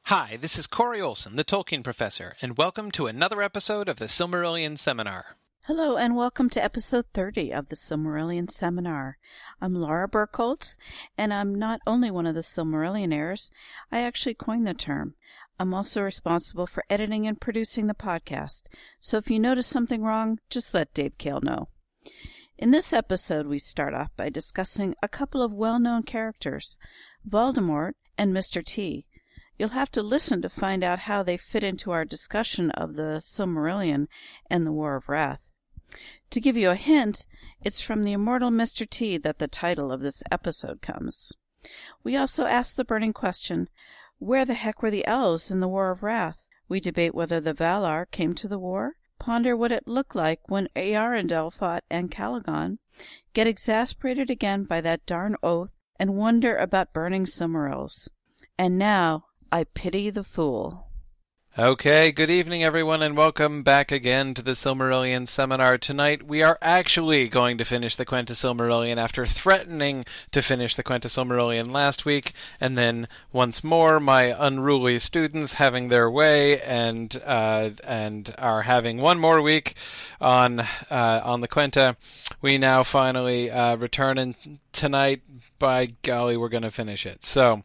Hi, this is Corey Olson, the Tolkien Professor, and welcome to another episode of the Silmarillion Seminar. Hello, and welcome to episode 30 of the Silmarillion Seminar. I'm Laura Burkholtz, and I'm not only one of the Silmarillionaires, I actually coined the term. I'm also responsible for editing and producing the podcast, so if you notice something wrong, just let Dave Kale know. In this episode, we start off by discussing a couple of well-known characters, Voldemort and Mr. T. You'll have to listen to find out how they fit into our discussion of the Silmarillion and the War of Wrath. To give you a hint, it's from the immortal Mr. T that the title of this episode comes. We also ask the burning question, where the heck were the elves in the War of Wrath? We debate whether the Valar came to the war, ponder what it looked like when Eärendil fought Calagon, get exasperated again by that darn oath, and wonder about burning Silmarils. And now, I pity the fool. Okay, good evening everyone, and welcome back again to the Silmarillion Seminar. Tonight we are actually going to finish the Quenta Silmarillion after threatening to finish the Quenta Silmarillion last week, and then once more my unruly students having their way and are having one more week on the Quenta. We now finally return, and tonight, by golly, we're going to finish it. So,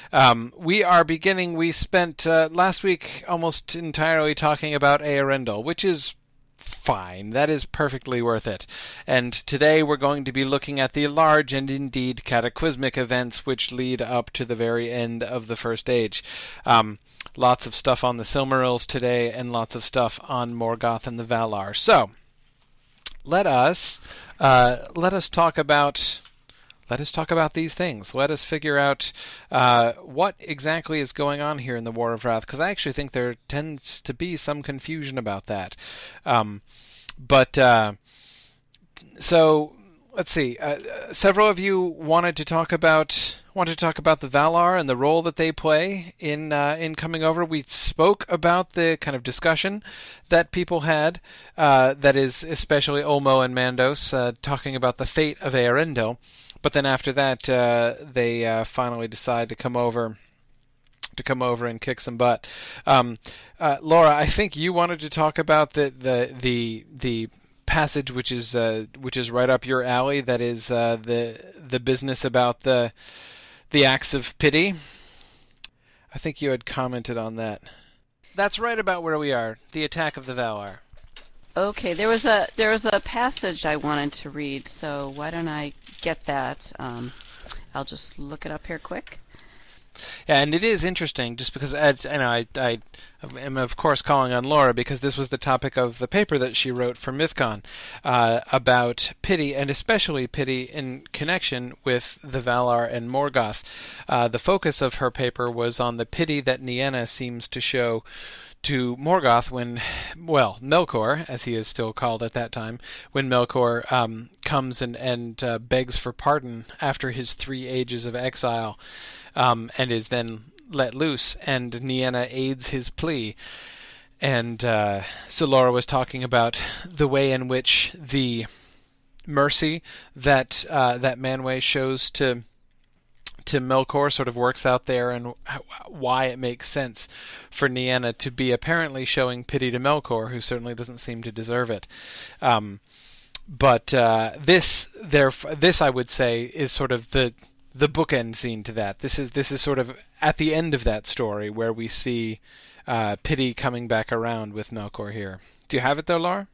we spent last week almost entirely talking about Eärendil, which is fine. That is perfectly worth it. And today we're going to be looking at the large and indeed cataclysmic events which lead up to the very end of the First Age. Lots of stuff on the Silmarils today, and lots of stuff on Morgoth and the Valar. So, let us talk about these things. Let us figure out what exactly is going on here in the War of Wrath, because I actually think there tends to be some confusion about that. So let's see. Several of you wanted to talk about the Valar and the role that they play in coming over. We spoke about the kind of discussion that people had, that is especially Olmo and Mandos, talking about the fate of Eärendil. But then after that, they finally decide to come over and kick some butt. Laura, I think you wanted to talk about the passage which is right up your alley. That is the business about the acts of pity. I think you had commented on that. That's right about where we are. The attack of the Valar. Okay, there was a passage I wanted to read, so why don't I get that? I'll just look it up here quick. Yeah, and it is interesting, just because I am of course calling on Laura because this was the topic of the paper that she wrote for MythCon about pity, and especially pity in connection with the Valar and Morgoth. The focus of her paper was on the pity that Nienna seems to show to Morgoth when, Melkor, as he is still called at that time, when Melkor comes and begs for pardon after his 3 ages of exile, and is then let loose, and Nienna aids his plea. And so Laura was talking about the way in which the mercy that Manwë shows to Melkor sort of works out there, and why it makes sense for Nienna to be apparently showing pity to Melkor, who certainly doesn't seem to deserve it. But this I would say is sort of the bookend scene to that. This is sort of at the end of that story where we see pity coming back around with Melkor here. Do you have it there, Laura?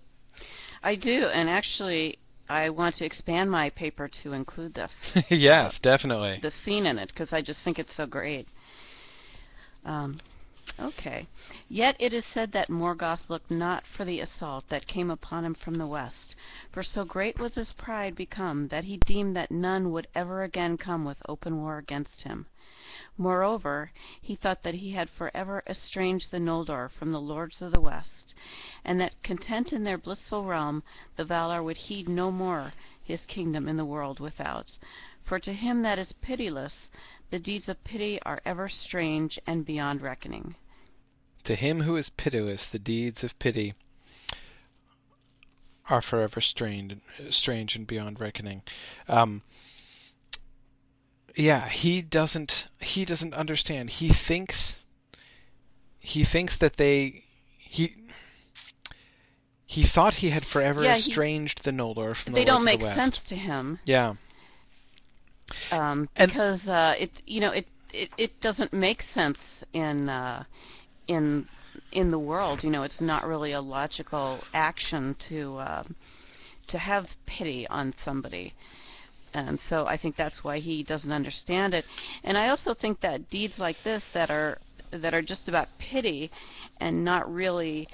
I do, and actually I want to expand my paper to include this. Yes, definitely. The scene in it, because I just think it's so great. Okay. Yet it is said that Morgoth looked not for the assault that came upon him from the west, for so great was his pride become that he deemed that none would ever again come with open war against him. Moreover, he thought that he had forever estranged the Noldor from the lords of the west, and that content in their blissful realm, the Valar would heed no more his kingdom in the world without. For to him that is pitiless, the deeds of pity are ever strange and beyond reckoning. To him who is pitiless, the deeds of pity are forever strange and beyond reckoning. Yeah, he doesn't understand. He thinks he thinks that he thought he had forever estranged the Noldor from the Lords of the West. They don't make sense to him. Yeah. Because it doesn't make sense in the world. It's not really a logical action to have pity on somebody. And so I think that's why he doesn't understand it. And I also think that deeds like this that are just about pity and not really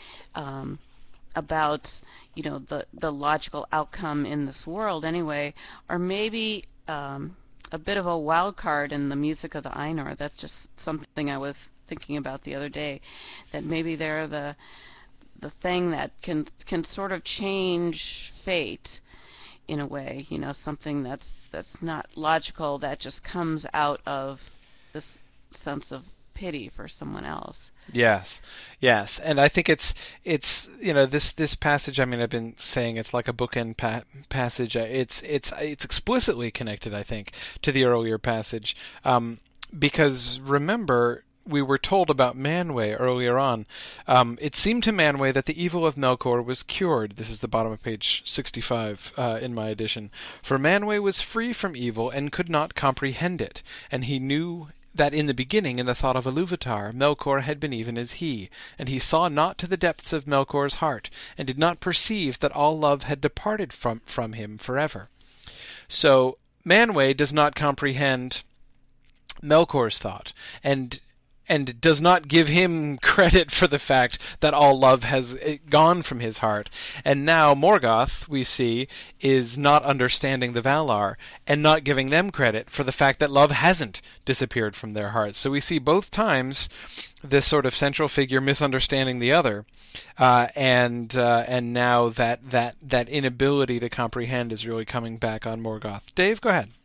about the logical outcome in this world anyway, are maybe a bit of a wild card in the music of the Ainur. That's just something I was thinking about the other day, that maybe they're the thing that can sort of change fate in a way, something that's not logical, that just comes out of this sense of pity for someone else. Yes, and I think it's this passage. I mean, I've been saying it's like a bookend passage. It's explicitly connected, I think, to the earlier passage, because remember, we were told about Manwë earlier on. It seemed to Manwë that the evil of Melkor was cured. This is the bottom of page 65 in my edition. For Manwë was free from evil and could not comprehend it, and he knew that in the beginning, in the thought of Iluvatar, Melkor had been even as he, and he saw not to the depths of Melkor's heart, and did not perceive that all love had departed from him forever. So Manwë does not comprehend Melkor's thought, and does not give him credit for the fact that all love has gone from his heart. And now Morgoth, we see, is not understanding the Valar and not giving them credit for the fact that love hasn't disappeared from their hearts. So we see both times this sort of central figure misunderstanding the other, and now that inability to comprehend is really coming back on Morgoth. Dave, go ahead.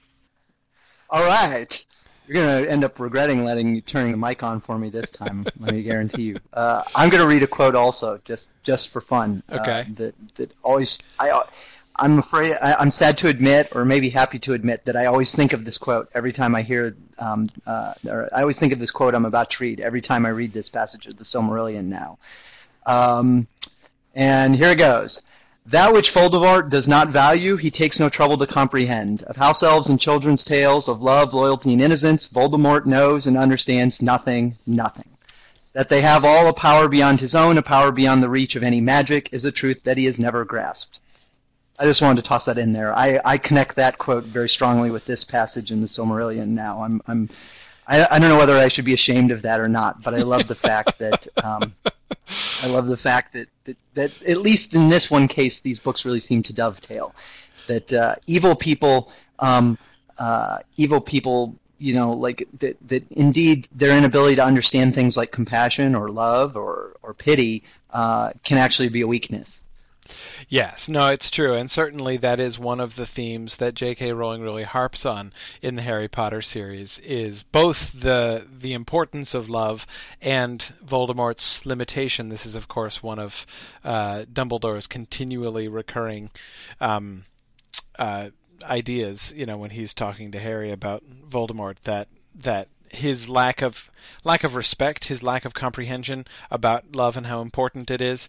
All right. You're going to end up regretting turning the mic on for me this time, let me guarantee you. I'm going to read a quote also, just for fun. Okay. That always, I'm afraid, I'm sad to admit, or maybe happy to admit, that I always think of this quote every time I hear, or I always think of this quote I'm about to read every time I read this passage of the Silmarillion now. And here it goes. That which Voldemort does not value, he takes no trouble to comprehend. Of house elves and children's tales, of love, loyalty, and innocence, Voldemort knows and understands nothing. That they have all a power beyond his own, a power beyond the reach of any magic, is a truth that he has never grasped. I just wanted to toss that in there. I connect that quote very strongly with this passage in the Silmarillion now. I don't know whether I should be ashamed of that or not, but I love the fact that that at least in this one case, these books really seem to dovetail. That evil people, that indeed their inability to understand things like compassion or love or pity can actually be a weakness. Yes, no, it's true, and certainly that is one of the themes that J.K. Rowling really harps on in the Harry Potter series, is both the importance of love and Voldemort's limitation. This is, of course, one of Dumbledore's continually recurring ideas, when he's talking to Harry about Voldemort, that his lack of respect, his lack of comprehension about love and how important it is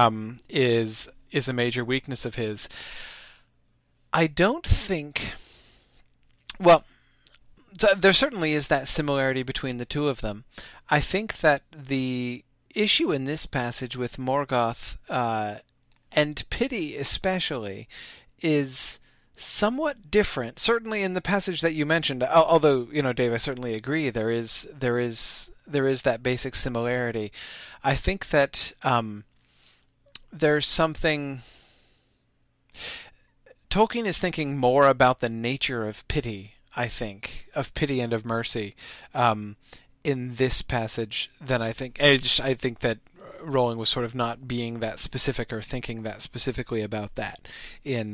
a major weakness of his. I don't think... Well, there certainly is that similarity between the two of them. I think that the issue in this passage with Morgoth, and pity especially, is somewhat different. Certainly in the passage that you mentioned, although, Dave, I certainly agree, there is that basic similarity. I think that there's something... Tolkien is thinking more about the nature of pity, I think, of pity and of mercy, in this passage than I think... I think that Rowling was sort of not being that specific or thinking that specifically about that in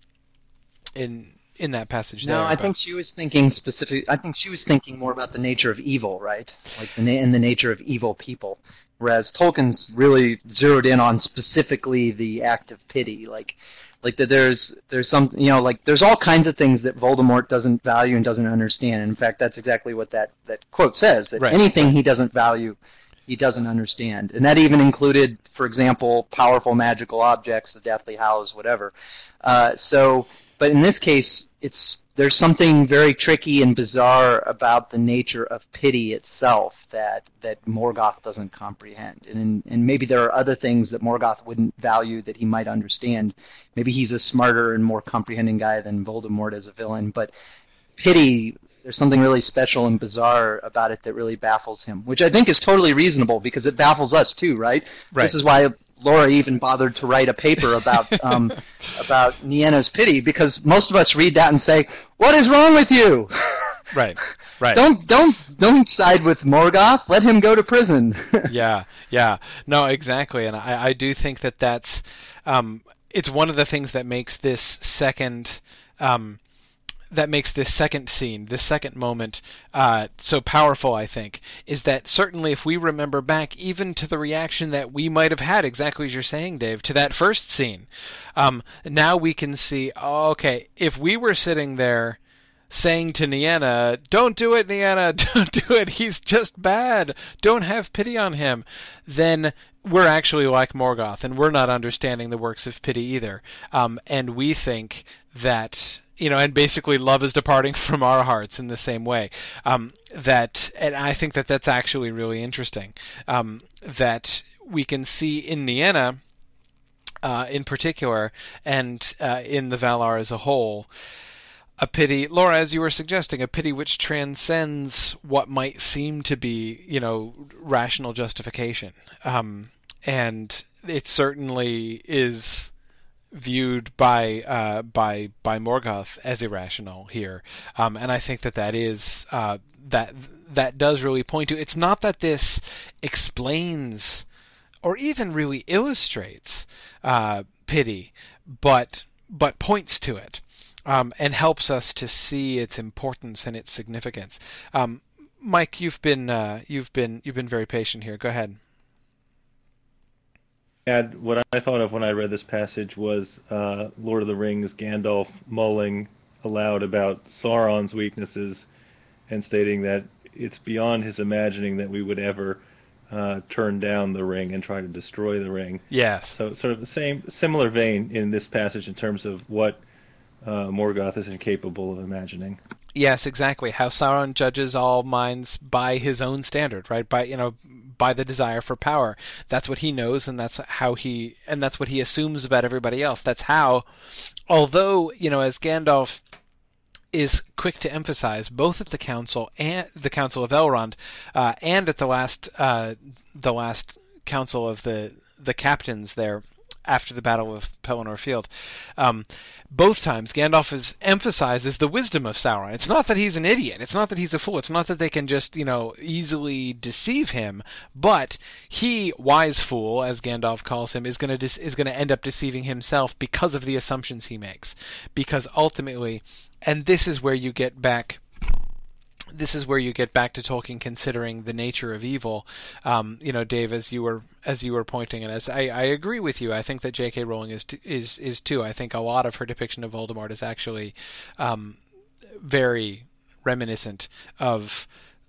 that passage. No, I think she was thinking more about the nature of evil, right? Like in the nature of evil people. Whereas Tolkien's really zeroed in on specifically the act of pity, like that there's some, there's all kinds of things that Voldemort doesn't value and doesn't understand. And in fact, that's exactly what that quote says, that anything he doesn't value, he doesn't understand. And that even included, for example, powerful magical objects, the Deathly Hallows, whatever. But in this case, there's something very tricky and bizarre about the nature of pity itself that Morgoth doesn't comprehend. And maybe there are other things that Morgoth wouldn't value that he might understand. Maybe he's a smarter and more comprehending guy than Voldemort as a villain. But pity, there's something really special and bizarre about it that really baffles him, which I think is totally reasonable because it baffles us too, right? This is why Laura even bothered to write a paper about about Nienna's pity, because most of us read that and say, "What is wrong with you?" Right. Don't side with Morgoth. Let him go to prison. Yeah. No, exactly, and I do think that's it's one of the things that makes this second scene, this second moment, so powerful, I think, is that certainly if we remember back even to the reaction that we might have had, exactly as you're saying, Dave, to that first scene, now we can see, okay, if we were sitting there saying to Nienna, "Don't do it, Nienna, don't do it, he's just bad, don't have pity on him," then we're actually like Morgoth, and we're not understanding the works of pity either. And we think that, and basically love is departing from our hearts in the same way. And I think that's actually really interesting. That we can see in Nienna, in particular, and in the Valar as a whole, a pity, Laura, as you were suggesting, a pity which transcends what might seem to be, rational justification. And it certainly is viewed by Morgoth as irrational here, and I think that is that does really point to. It's not that this explains or even really illustrates pity, but points to it, and helps us to see its importance and its significance. Mike, you've been very patient here. Go ahead. And what I thought of when I read this passage was Lord of the Rings, Gandalf mulling aloud about Sauron's weaknesses and stating that it's beyond his imagining that we would ever turn down the ring and try to destroy the ring. Yes. So sort of the similar vein in this passage in terms of what Morgoth is incapable of imagining. Yes, exactly. How Sauron judges all minds by his own standard, right? By the desire for power. That's what he knows, and that's what he assumes about everybody else. That's how, although, as Gandalf is quick to emphasize, both at the Council and the Council of Elrond, and at the last Council of the Captains there, after the Battle of Pelennor Field, both times Gandalf emphasizes the wisdom of Sauron. It's not that he's an idiot. It's not that he's a fool. It's not that they can just, easily deceive him. But he, wise fool, as Gandalf calls him, is going to end up deceiving himself because of the assumptions he makes. Because ultimately, and this is where you get back to Tolkien considering the nature of evil. Dave, as you were pointing, and as I agree with you, I think that J.K. Rowling is too. I think a lot of her depiction of Voldemort is actually very reminiscent of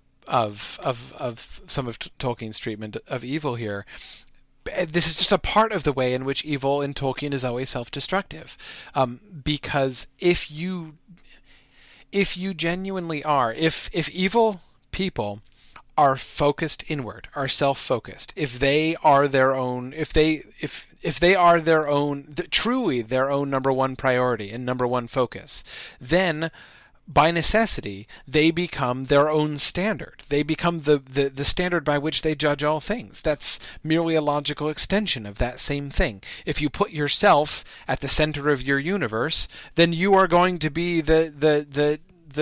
some of Tolkien's treatment of evil here. This is just a part of the way in which evil in Tolkien is always self-destructive, because if you genuinely are, if evil people are focused inward, are self-focused, if they are their own, if they are their own, truly their own number one priority and number one focus, then by necessity they become their own standard. They become the standard by which they judge all things. That's merely a logical extension of that same thing. If you put yourself at the center of your universe, then you are going to be the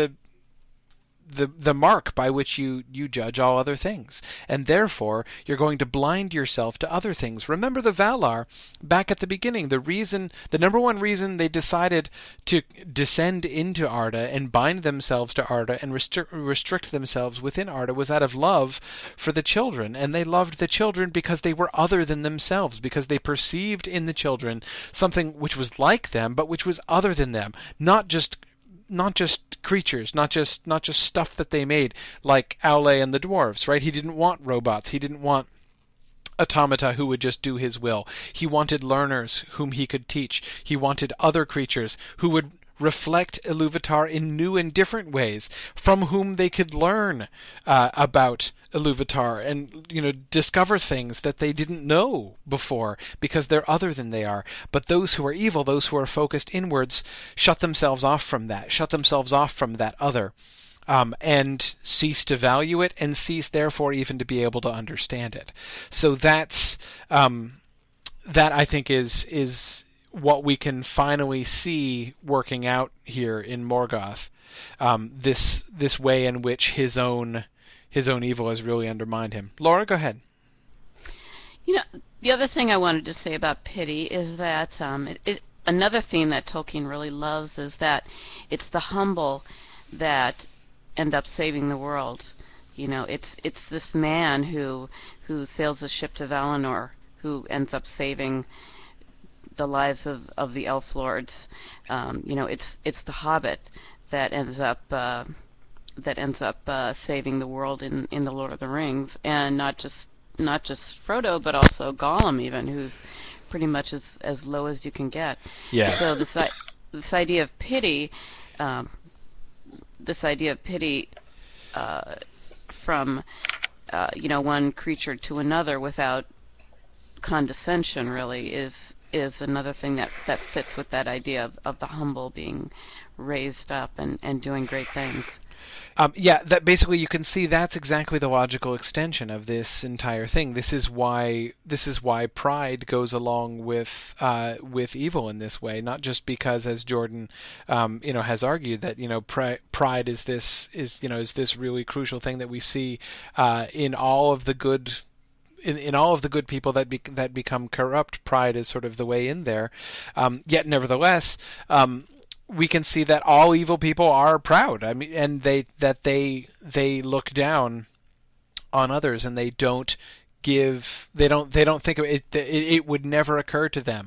mark by which you judge all other things, and therefore you're going to blind yourself to other things. Remember the Valar back at the beginning. The number one reason they decided to descend into Arda and bind themselves to Arda and restrict themselves within Arda was out of love for the children, and they loved the children because they were other than themselves, because they perceived in the children something which was like them but which was other than them, not just not just creatures, not just stuff that they made, like Aule and the dwarves, right? He didn't want robots. He didn't want automata who would just do his will. He wanted learners whom he could teach. He wanted other creatures who would reflect Iluvatar in new and different ways, from whom they could learn about Iluvatar and, discover things that they didn't know before because they're other than they are. But those who are evil, those who are focused inwards, shut themselves off from that other, and cease to value it, and cease therefore even to be able to understand it. So that I think is what we can finally see working out here in Morgoth. This way in which his own evil has really undermined him. Laura, go ahead. The other thing I wanted to say about pity is that another theme that Tolkien really loves is that it's the humble that end up saving the world. It's this man who sails a ship to Valinor who ends up saving the lives of the elf lords. It's the Hobbit that ends up saving the world in the Lord of the Rings, and not just Frodo, but also Gollum, even, who's pretty much as low as you can get. Yeah. So this idea of pity, from one creature to another without condescension, really is another thing that fits with that idea of the humble being raised up and doing great things. That basically you can see that's exactly the logical extension of this entire thing. This is why pride goes along with evil in this way, not just because, as Jordan has argued, that pride is this really crucial thing that we see in all of the good. In all of the good people that become corrupt, pride is sort of the way in there. Yet, nevertheless, we can see that all evil people are proud. I mean, and they look down on others, and they don't give. They don't think of it. It would never occur to them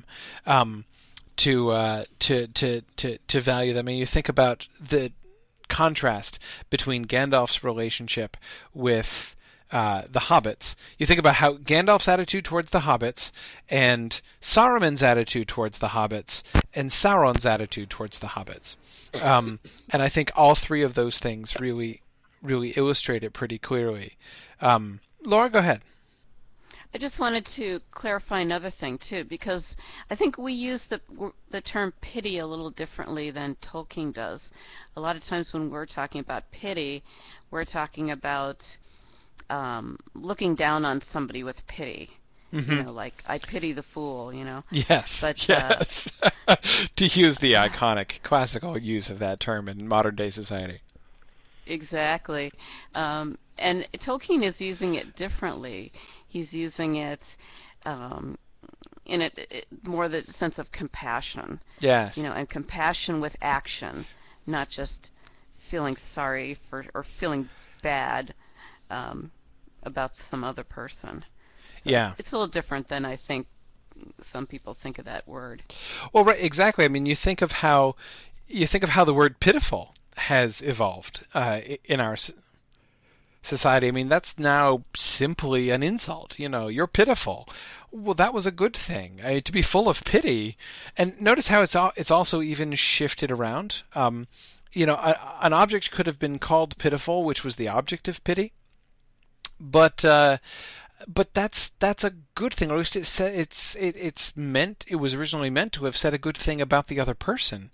to value them. I mean, you think about the contrast between Gandalf's relationship with the hobbits. You think about how Gandalf's attitude towards the hobbits, and Saruman's attitude towards the hobbits, and Sauron's attitude towards the hobbits. And I think all three of those things really, really illustrate it pretty clearly. Laura, go ahead. I just wanted to clarify another thing, too, because I think we use the term pity a little differently than Tolkien does. A lot of times when we're talking about pity, we're talking about looking down on somebody with pity. Mm-hmm. Like, I pity the fool, Yes, but, yes. To use the iconic classical use of that term in modern-day society. Exactly. And Tolkien is using it differently. He's using it in it more the sense of compassion. Yes. And compassion with action, not just feeling sorry for or feeling bad about some other person. So yeah. It's a little different than I think some people think of that word. Well, right, exactly. I mean, you think of how the word pitiful has evolved in our society. I mean, that's now simply an insult. You're pitiful. Well, that was a good thing. To be full of pity. And notice how it's also even shifted around. An object could have been called pitiful, which was the object of pity. But that's a good thing. Or at least it was originally meant to have said a good thing about the other person,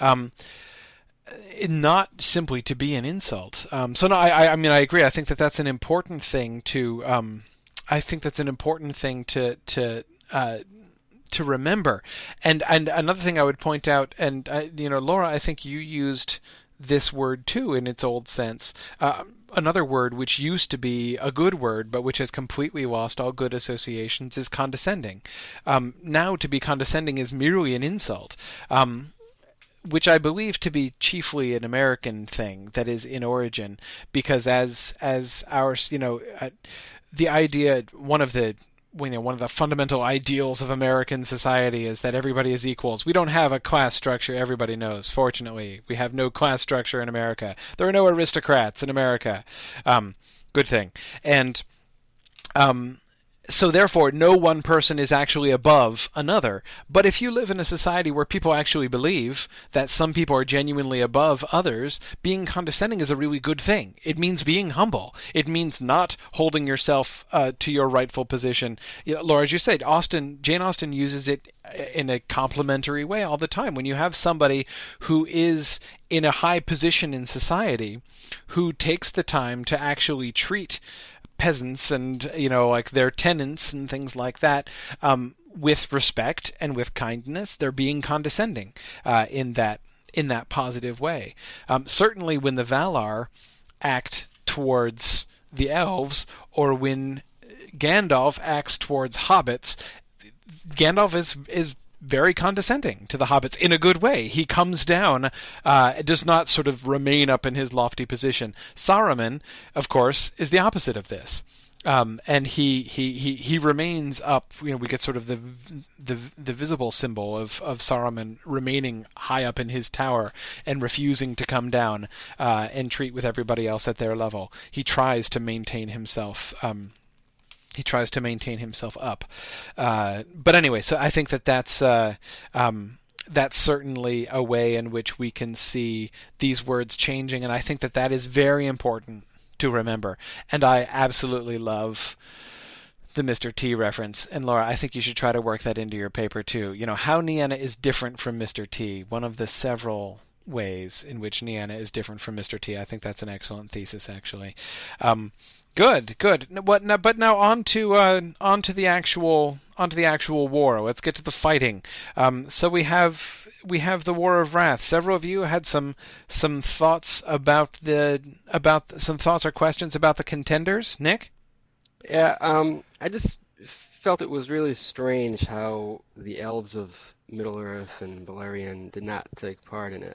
not simply to be an insult. So no, I mean I agree. I think that's an important thing to. I think that's an important thing to remember. And another thing I would point out, and Laura, I think you used this word too in its old sense. Another word which used to be a good word but which has completely lost all good associations is condescending. Now to be condescending is merely an insult, which I believe to be chiefly an American thing that is in origin, because as our, the idea, one of the one of the fundamental ideals of American society is that everybody is equals. We don't have a class structure, everybody knows. Fortunately, we have no class structure in America. There are no aristocrats in America. Good thing. And so therefore, no one person is actually above another. But if you live in a society where people actually believe that some people are genuinely above others, being condescending is a really good thing. It means being humble. It means not holding yourself to your rightful position. Laura, as you said, Jane Austen uses it in a complimentary way all the time. When you have somebody who is in a high position in society, who takes the time to actually treat peasants and like their tenants and things like that with respect and with kindness, they're being condescending in that positive way. Certainly when the Valar act towards the elves, or when Gandalf acts towards hobbits, Gandalf is very condescending to the hobbits in a good way. He comes down, does not sort of remain up in his lofty position. Saruman, of course, is the opposite of this. And he remains up. We get sort of the visible symbol of Saruman remaining high up in his tower and refusing to come down and treat with everybody else at their level. He tries to maintain himself. He tries to maintain himself up. But anyway, so I think that's certainly a way in which we can see these words changing, and I think that is very important to remember. And I absolutely love the Mr. T reference. And Laura, I think you should try to work that into your paper too. How Nienna is different from Mr. T, one of the several ways in which Nienna is different from Mr. T. I think that's an excellent thesis, actually. Good. But now on to the actual war. Let's get to the fighting. So we have the War of Wrath. Several of you had some thoughts about some thoughts or questions about the contenders. Nick? Yeah, I just felt it was really strange how the elves of Middle-earth and Beleriand did not take part in it.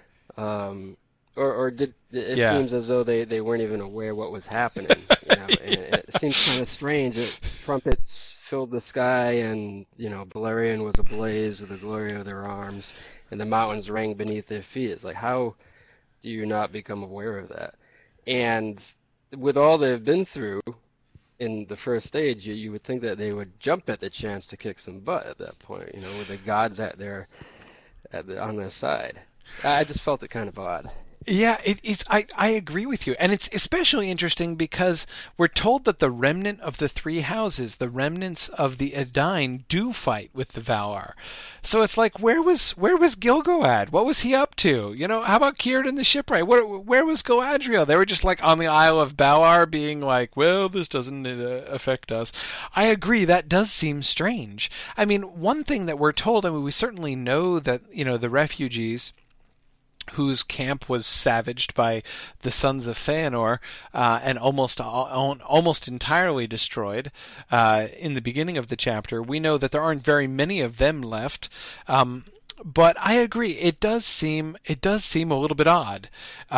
Or did it seems as though they weren't even aware what was happening. And it seems kind of strange that trumpets filled the sky, and Beleriand was ablaze with the glory of their arms, and the mountains rang beneath their feet. It's like, how do you not become aware of that? And with all they've been through in the first stage, you would think that they would jump at the chance to kick some butt at that point, with the gods on their side. I just felt it kind of odd. Yeah, I agree with you. And it's especially interesting because we're told that the remnant of the three houses, the remnants of the Edain, do fight with the Valar. So it's like, where was Gil-galad? What was he up to? How about Círdan the Shipwright? Where was Galadriel? They were just like on the Isle of Balar being like, well, this doesn't affect us. I agree, that does seem strange. I mean, one thing that we're told, we certainly know that, the refugees whose camp was savaged by the sons of Feanor and almost entirely destroyed in the beginning of the chapter. We know that there aren't very many of them left, but I agree. It does seem a little bit odd,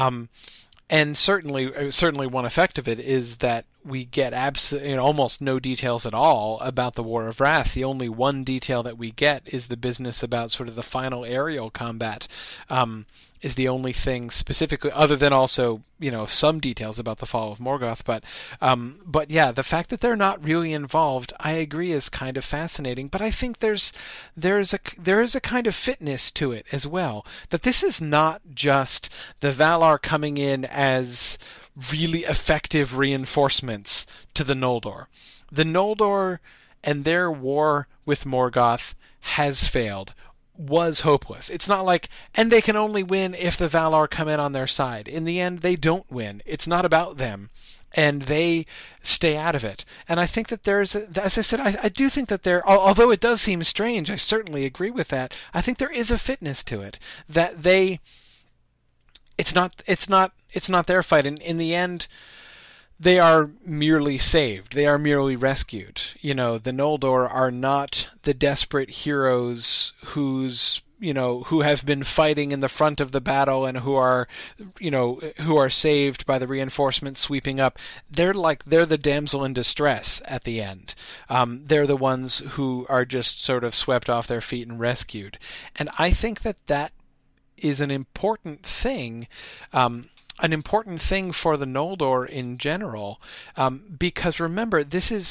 and certainly one effect of it is that we get almost no details at all about the War of Wrath. The only one detail that we get is the business about sort of the final aerial combat. Is the only thing specifically, other than also some details about the fall of Morgoth. But yeah, the fact that they're not really involved, I agree, is kind of fascinating. But I think there is a kind of fitness to it as well. That this is not just the Valar coming in as really effective reinforcements to the Noldor. The Noldor and their war with Morgoth has failed. Was hopeless. It's not like, and they can only win if the Valar come in on their side. In the end, they don't win. It's not about them, and they stay out of it. And I think that as I said, I do think that although it does seem strange, I certainly agree with that. I think there is a fitness to it, that it's not their fight. And in the end, they are merely saved. They are merely rescued. The Noldor are not the desperate heroes who have been fighting in the front of the battle and who are saved by the reinforcements sweeping up. They're the damsel in distress at the end. They're the ones who are just sort of swept off their feet and rescued. And I think that is an important thing. An important thing for the Noldor in general, because remember,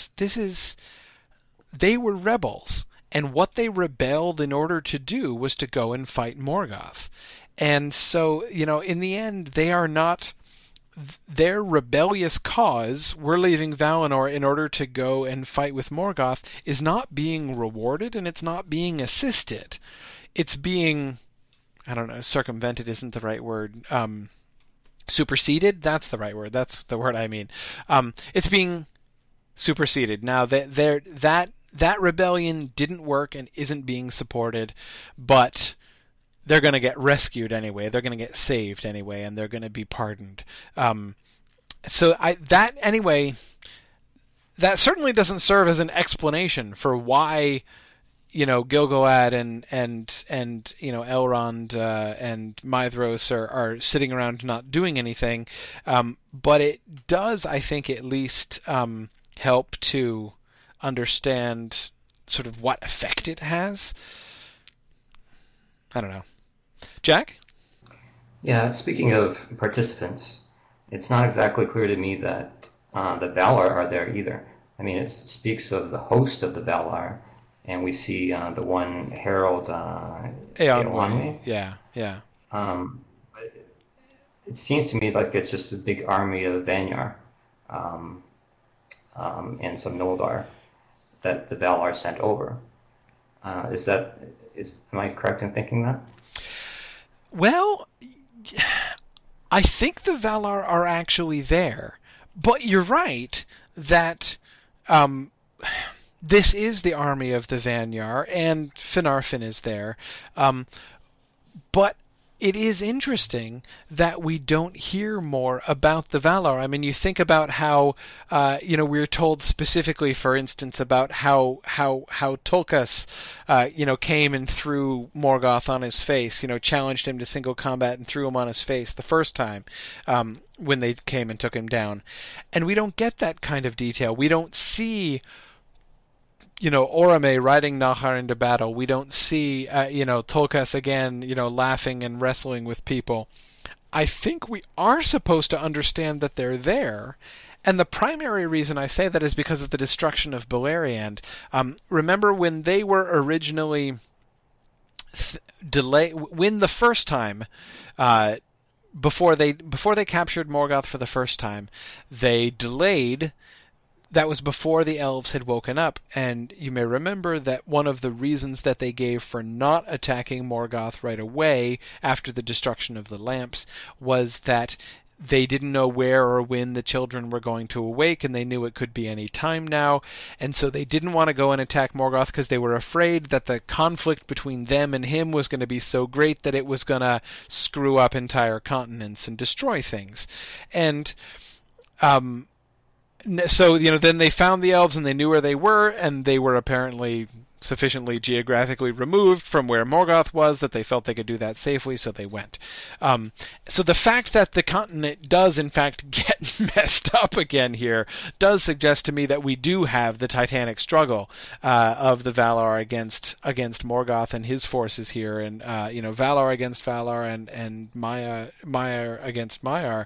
they were rebels, and what they rebelled in order to do was to go and fight Morgoth. And so, in the end, they are not, their rebellious cause, we're leaving Valinor in order to go and fight with Morgoth, is not being rewarded, and it's not being assisted. It's being, I don't know, circumvented isn't the right word, superseded? That's the right word. That's the word I mean. It's being superseded. Now, that rebellion didn't work and isn't being supported, but they're going to get rescued anyway. They're going to get saved anyway, and they're going to be pardoned. That certainly doesn't serve as an explanation for why Gil-galad and Elrond and Maedhros are sitting around not doing anything, but it does, I think, at least help to understand sort of what effect it has. I don't know. Jack? Yeah, speaking of participants, it's not exactly clear to me that the Valar are there either. I mean, it speaks of the host of the Valar, and we see the one herald, Eowyn. Yeah. But it seems to me like it's just a big army of Vanyar and some Noldor that the Valar sent over. Am I correct in thinking that? Well, I think the Valar are actually there, but you're right that this is the army of the Vanyar, and Finarfin is there. But it is interesting that we don't hear more about the Valar. I mean, you think about how, we're told specifically, for instance, about how Tulkas, came and threw Morgoth on his face, challenged him to single combat and threw him on his face the first time, when they came and took him down. And we don't get that kind of detail. We don't see Orome riding Nahar into battle. We don't see, Tulkas again, laughing and wrestling with people. I think we are supposed to understand that they're there, and the primary reason I say that is because of the destruction of Beleriand. Remember when they were originally when the first time, before they captured Morgoth for the first time, they delayed. That was before the elves had woken up, and you may remember that one of the reasons that they gave for not attacking Morgoth right away after the destruction of the lamps was that they didn't know where or when the children were going to awake, and they knew it could be any time now, and so they didn't want to go and attack Morgoth because they were afraid that the conflict between them and him was going to be so great that it was going to screw up entire continents and destroy things. And so, then they found the elves and they knew where they were, and they were apparently sufficiently geographically removed from where Morgoth was that they felt they could do that safely, so they went. So the fact that the continent does in fact get messed up again here does suggest to me that we do have the titanic struggle of the Valar against Morgoth and his forces here, and Valar against Valar and Maiar against Maiar.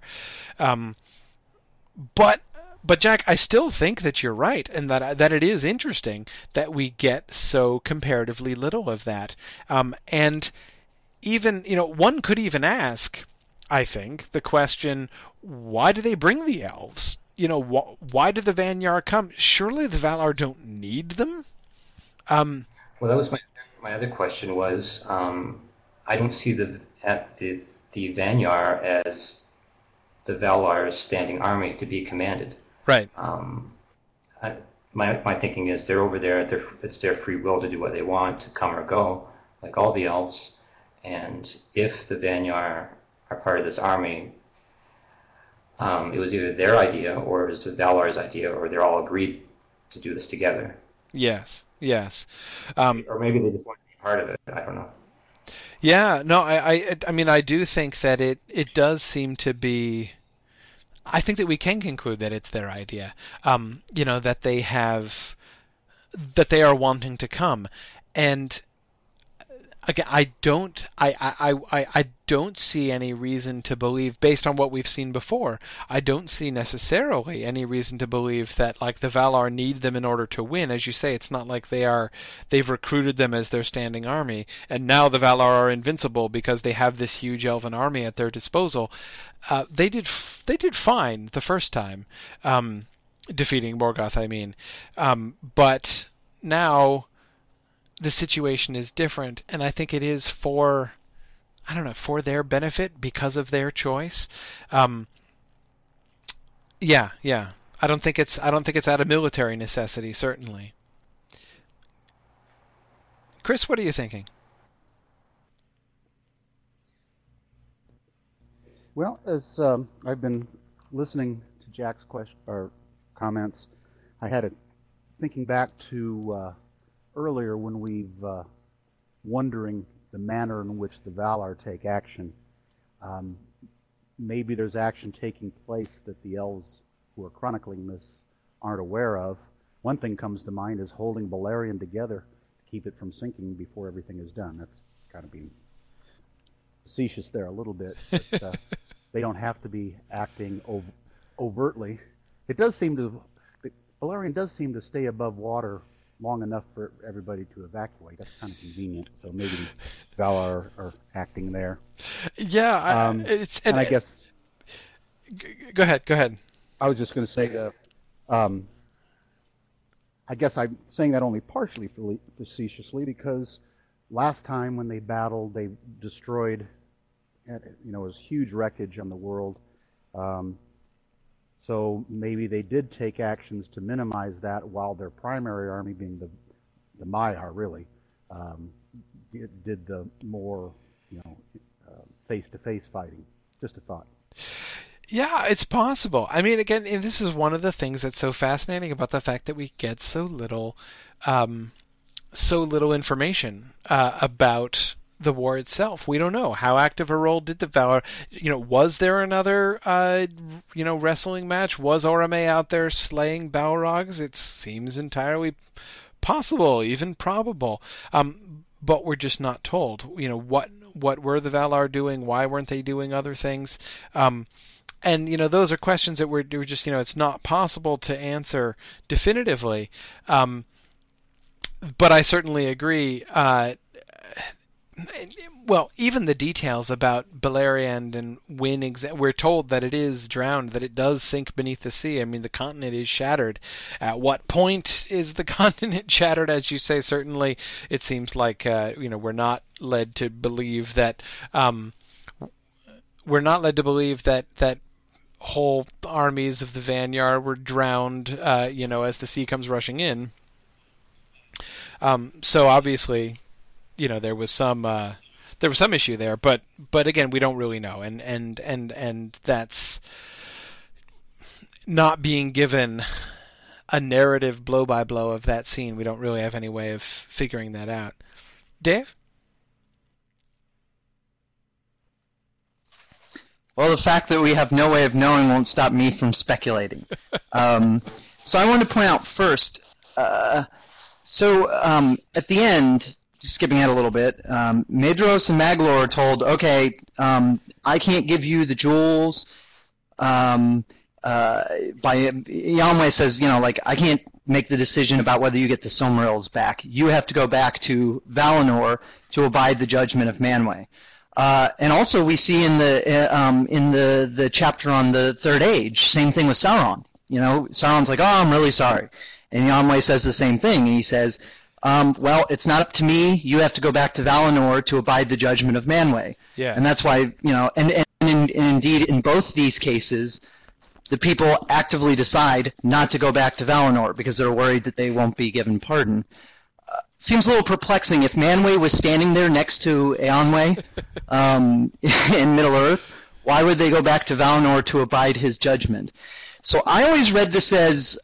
But Jack, I still think that you're right, and that it is interesting that we get so comparatively little of that. And even, one could even ask, I think, the question, why do they bring the elves? Why do the Vanyar come? Surely the Valar don't need them? Well, that was my other question was, I don't see the Vanyar as the Valar's standing army to be commanded. Right. My thinking is they're over there. It's their free will to do what they want, to come or go, like all the elves. And if the Vanyar are part of this army, it was either their idea or it was the Valar's idea, or they're all agreed to do this together. Yes. Or maybe they just want to be part of it. I don't know. Yeah, no, I mean, I do think that it does seem to be. I think that we can conclude that it's their idea. That they are wanting to come, and again, I don't see any reason to believe, based on what we've seen before, I don't see necessarily any reason to believe that like the Valar need them in order to win. As you say, it's not like they've recruited them as their standing army, and now the Valar are invincible because they have this huge elven army at their disposal. They did fine the first time, defeating Morgoth, I mean, but now the situation is different, and I think it is for their benefit because of their choice. Yeah. I don't think it's out of military necessity, certainly. Chris, what are you thinking? Well, as I've been listening to Jack's comments, I had thinking back to earlier when we've wondering the manner in which the Valar take action. Maybe there's action taking place that the elves who are chronicling this aren't aware of. One thing comes to mind is holding Balerion together to keep it from sinking before everything is done. That's kind of being facetious there a little bit, but they don't have to be acting overtly. Balerion does seem to stay above water long enough for everybody to evacuate. That's kind of convenient. So maybe the Valar are acting there. Yeah, I guess. Go ahead. I was just going to say, I guess I'm saying that only partially facetiously, because last time when they battled, they destroyed, it was huge wreckage on the world. So maybe they did take actions to minimize that, while their primary army, being the Maiar, really did the more face-to-face fighting. Just a thought. Yeah, it's possible. I mean, again, this is one of the things that's so fascinating about the fact that we get so little information about the war itself. We don't know how active a role did the Valar. Was there another wrestling match? Was Orome out there slaying Balrogs? It seems entirely possible, even probable. But we're just not told. What were the Valar doing? Why weren't they doing other things? And those are questions that we're just it's not possible to answer definitively. But I certainly agree. Well, even the details about Beleriand and when we're told that it is drowned, that it does sink beneath the sea. I mean, the continent is shattered. At what point is the continent shattered? As you say, certainly it seems like we're not led to believe that that whole armies of the Vanyar were drowned. As the sea comes rushing in. So obviously, there was some issue there, but again, we don't really know, and that's not being given a narrative blow by blow of that scene. We don't really have any way of figuring that out. Dave? Well, the fact that we have no way of knowing won't stop me from speculating. So I want to point out first, at the end, skipping ahead a little bit, Medros and Maglor are told, okay, I can't give you the jewels. Yamwe says, I can't make the decision about whether you get the Silmarils back. You have to go back to Valinor to abide the judgment of Manwë. And also we see in the chapter on the Third Age, same thing with Sauron. Sauron's like, oh, I'm really sorry. And Yamwe says the same thing, and he says, well, it's not up to me. You have to go back to Valinor to abide the judgment of Manwë. Yeah. And that's why, and indeed in both these cases, the people actively decide not to go back to Valinor because they're worried that they won't be given pardon. Seems a little perplexing. If Manwë was standing there next to Eonwë in Middle-earth, Why would they go back to Valinor to abide his judgment? So I always read this as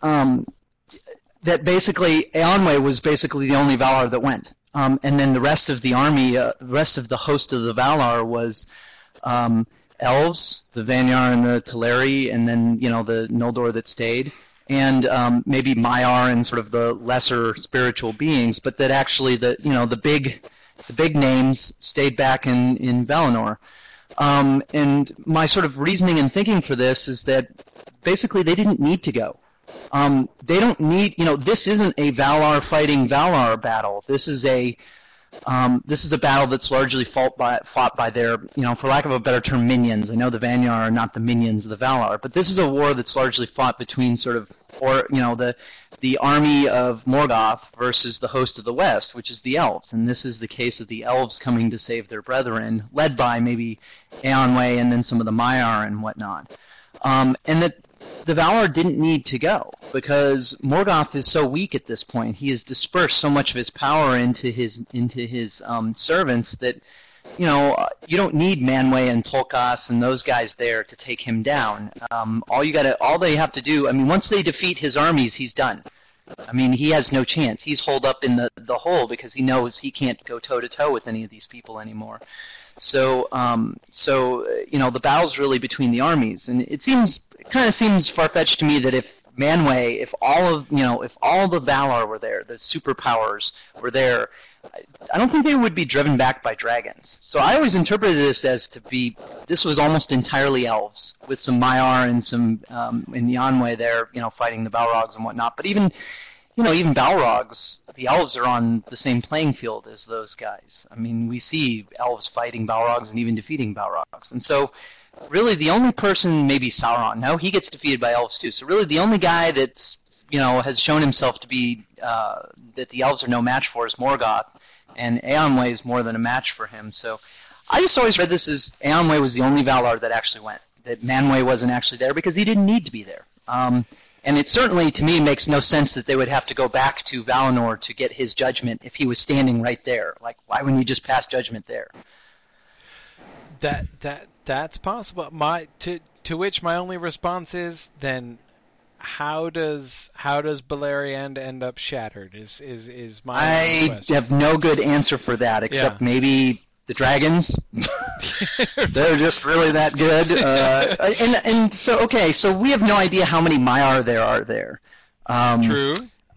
that basically Eonwe was basically the only Valar that went. And then the rest of the army, the rest of the host of the Valar was elves, the Vanyar and the Teleri, and then, the Noldor that stayed, and maybe Maiar and sort of the lesser spiritual beings, but that actually the big names stayed back in Valinor. And my sort of reasoning and thinking for this is that basically they didn't need to go. They don't need, this isn't a Valar fighting Valar battle. This is a battle that's largely fought by their, for lack of a better term, minions. I know the Vanyar are not the minions of the Valar, but this is a war that's largely fought between sort of, the army of Morgoth versus the host of the West, which is the elves. And this is the case of the elves coming to save their brethren, led by maybe Eonwe and then some of the Maiar and whatnot. And that the Valar didn't need to go, because Morgoth is so weak at this point. He has dispersed so much of his power into his servants that, you don't need Manwë and Tolkas and those guys there to take him down. All they have to do, once they defeat his armies, he's done. He has no chance. He's holed up in the hole because he knows he can't go toe-to-toe with any of these people anymore. So the battle's really between the armies, and it kind of seems far-fetched to me that if Manwë, if all the Valar were there, the superpowers were there, I don't think they would be driven back by dragons. So I always interpreted this as this was almost entirely elves, with some Maiar and some in Eonwe there, fighting the Balrogs and whatnot. But even Balrogs, the elves are on the same playing field as those guys. We see elves fighting Balrogs and even defeating Balrogs. And so really the only person, maybe Sauron, no, he gets defeated by elves too. So really the only guy that's, has shown himself to be, that the elves are no match for is Morgoth, and Eonwe is more than a match for him. So I just always read this as Eonwe was the only Valar that actually went, that Manwë wasn't actually there because he didn't need to be there. And it certainly, to me, makes no sense that they would have to go back to Valinor to get his judgment if he was standing right there. Like, why wouldn't he just pass judgment there? That's possible. To which my only response is then, how does Beleriand end up shattered? Is my question. I have no good answer for that, except maybe the dragons. They're just really that good. So we have no idea how many Maiar there are there. True.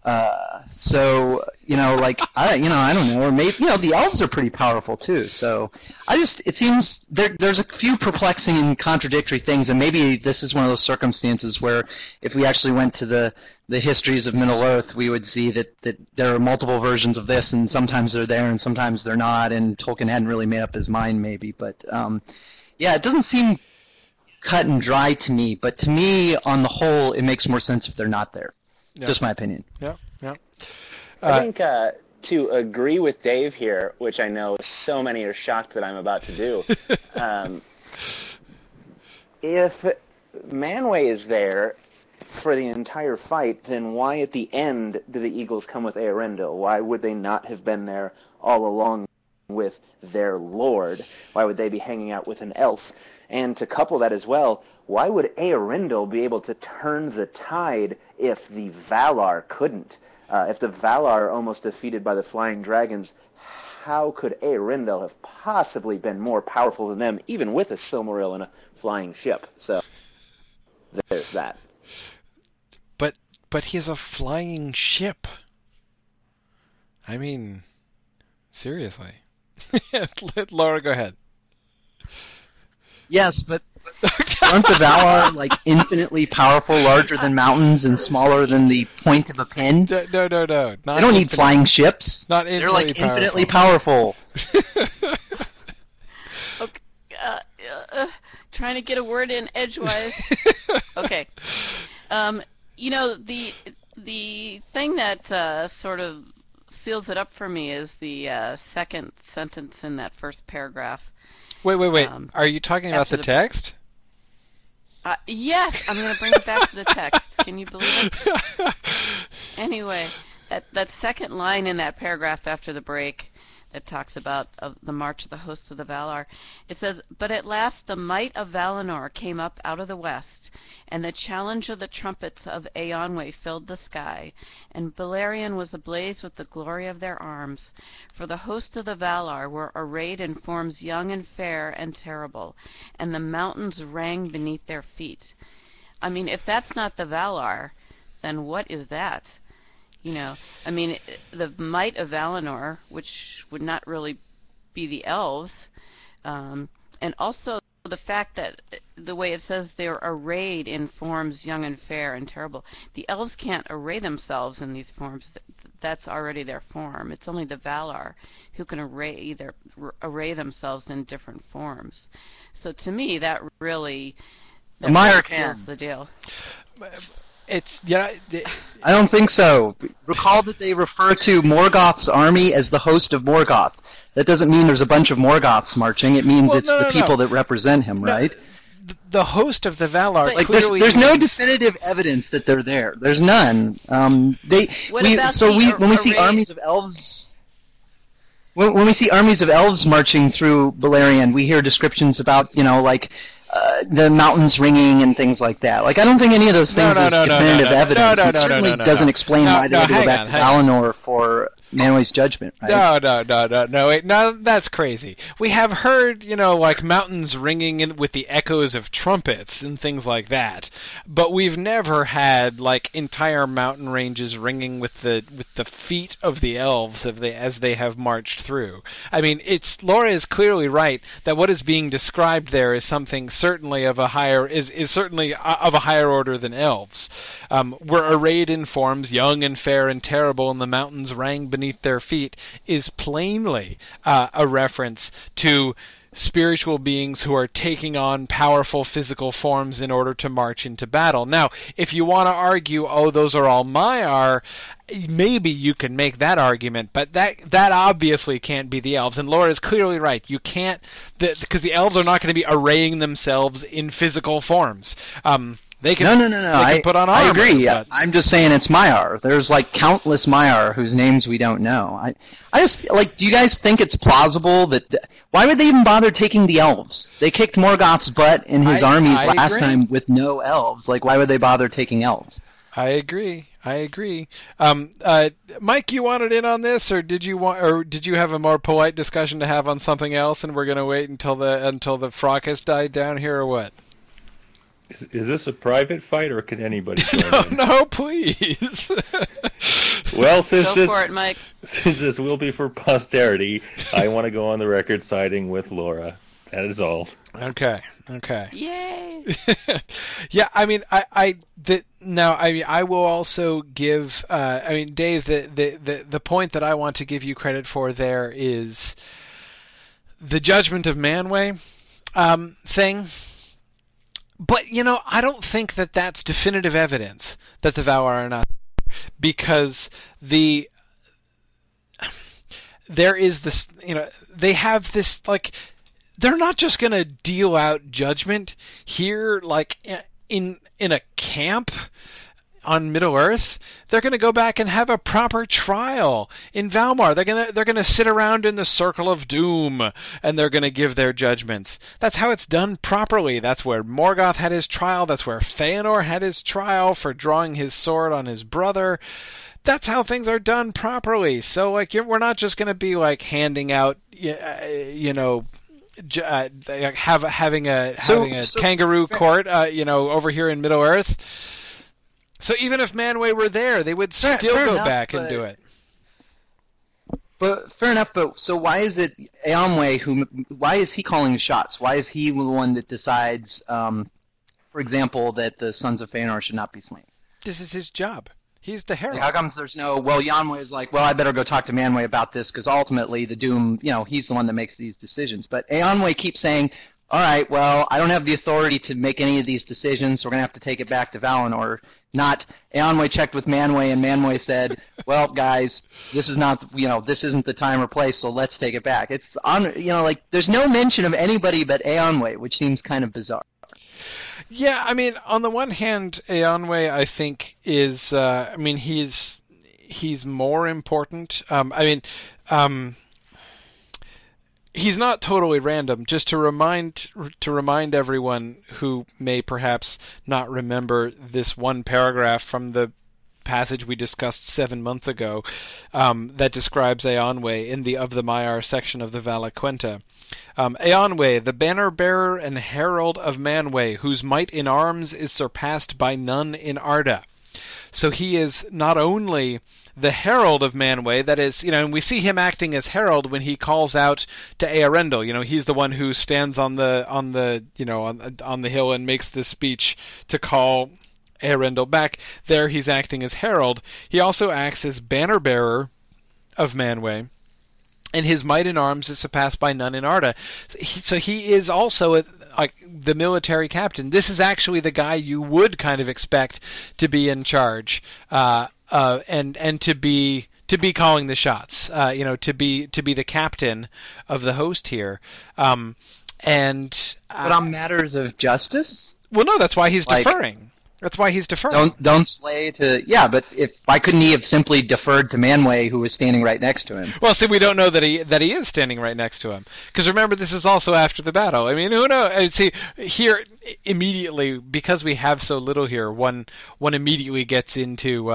I don't know, or maybe, the elves are pretty powerful too. So it seems there's a few perplexing and contradictory things, and maybe this is one of those circumstances where if we actually went to the histories of Middle-earth, we would see that there are multiple versions of this, and sometimes they're there and sometimes they're not, and Tolkien hadn't really made up his mind maybe. But, it doesn't seem cut and dry to me, but to me, on the whole, it makes more sense if they're not there. Yeah. Just my opinion. Yeah. I think to agree with Dave here, which I know so many are shocked that I'm about to do, if Manwë is there for the entire fight, then why at the end do the Eagles come with Eärendil? Why would they not have been there all along with their lord? Why would they be hanging out with an elf? And to couple that as well, why would Eärendil be able to turn the tide if the Valar couldn't? If the Valar are almost defeated by the flying dragons, how could Eärendil have possibly been more powerful than them, even with a Silmaril and a flying ship? So there's that. But he's a flying ship. Seriously. Laura, go ahead. Yes, but aren't the Valar infinitely powerful, larger than mountains, and smaller than the point of a pin? No. They don't need flying ships. Not infinitely They're infinitely powerful. Okay, trying to get a word in edgewise. Okay. The thing that sort of seals it up for me is the second sentence in that first paragraph. Wait. Are you talking about the text? Yes, I'm going to bring it back to the text. Can you believe it? Anyway, that second line in that paragraph after the break, that talks about the march of the hosts of the Valar. It says, "But at last the might of Valinor came up out of the west, and the challenge of the trumpets of Eonwe filled the sky, and Beleriand was ablaze with the glory of their arms. For the host of the Valar were arrayed in forms young and fair and terrible, and the mountains rang beneath their feet." I mean, if that's not the Valar, then what is that? I mean, the might of Valinor, which would not really be the elves, and also the fact that the way it says they're arrayed in forms young and fair and terrible. The elves can't array themselves in these forms. That's already their form. It's only the Valar who can array themselves in different forms. So to me, that really seals the deal. I don't think so. Recall that they refer to Morgoth's army as the host of Morgoth. That doesn't mean there's a bunch of Morgoths marching. It means it's the people that represent him, right? The host of the Valar. Like there's no definitive evidence that they're there. There's none. When we see armies of elves. When we see armies of elves marching through Beleriand, we hear descriptions about the mountains ringing and things like that. Like, I don't think any of those things is definitive evidence. It certainly doesn't explain why they had to go back to Valinor for Manwë's judgment, right? No, that's crazy. We have heard, mountains ringing with the echoes of trumpets and things like that, but we've never had, entire mountain ranges ringing with the feet of the elves as they have marched through. I mean, Laura is clearly right that what is being described there is something certainly of a higher order than elves. We're arrayed in forms young and fair and terrible, and the mountains rang beneath their feet is plainly a reference to spiritual beings who are taking on powerful physical forms in order to march into battle. Now, if you want to argue, those are all Maiar, maybe you can make that argument, but that obviously can't be the elves. And Laura is clearly right. You can't, because the elves are not going to be arraying themselves in physical forms. They can, no. They can put on armor. I agree. I'm just saying it's Maiar. There's countless Maiar whose names we don't know. I just do you guys think it's plausible that why would they even bother taking the elves? They kicked Morgoth's butt in his armies last time with no elves. Why would they bother taking elves? I agree. Mike, you wanted in on this, or did you have a more polite discussion to have on something else, and we're going to wait until the fracas died down here, or what? Is this a private fight, or can anybody join in? No, please. Well, go for it, Mike. Since this will be for posterity, I want to go on the record siding with Laura. That is all. Okay. Yay! Yeah, I mean, I will also give. Dave, the point that I want to give you credit for there is the judgment of Manwë thing. But, I don't think that that's definitive evidence that the Valar are not there, because there is this, they have this, they're not just going to deal out judgment here, in a camp on Middle-earth. They're going to go back and have a proper trial in Valmar. They're going to sit around in the Circle of Doom, and they're going to give their judgments. That's how it's done properly. That's where Morgoth had his trial. That's where Feanor had his trial for drawing his sword on his brother. That's how things are done properly. So, we're not just going to be handing out, having a kangaroo court, over here in Middle-earth. So even if Manwë were there, they would still go back and do it. But fair enough. But so why is it Eonwe why is he calling the shots? Why is he the one that decides, for example, that the sons of Feanor should not be slain? This is his job. He's the herald. How comes there's no? Well, Eonwe is I better go talk to Manwë about this, because ultimately the Doom, he's the one that makes these decisions. But Eonwe keeps saying, all right, well, I don't have the authority to make any of these decisions, so we're going to have to take it back to Valinor. Not Eonwe checked with Manwë, and Manwë said, well, guys, this is not, this isn't the time or place, so let's take it back. It's on, there's no mention of anybody but Eonwe, which seems kind of bizarre. Yeah, I mean, on the one hand, Eonwe, I think, is, he's more important. he's not totally random. Just to remind everyone who may perhaps not remember this one paragraph from the passage we discussed 7 months ago, that describes Eonwe in the Of the Maiar section of the Vala Quenta. Eonwe, the banner-bearer and herald of Manwë, whose might in arms is surpassed by none in Arda. So he is not only the herald of Manwë, that is, and we see him acting as herald when he calls out to Eärendil. He's the one who stands on the hill and makes the speech to call Eärendil back. There he's acting as herald. He also acts as banner-bearer of Manwë, and his might in arms is surpassed by none in Arda. So he is also the military captain. This is actually the guy you would kind of expect to be in charge, and to be calling the shots. To be the captain of the host here. But on matters of justice? Well, no, that's why he's deferring. That's why he's deferring. Don't slay to... Yeah, but why couldn't he have simply deferred to Manwë, who was standing right next to him? Well, see, we don't know that he is standing right next to him. Because remember, this is also after the battle. I mean, who knows? See, here, immediately, because we have so little here, one immediately gets into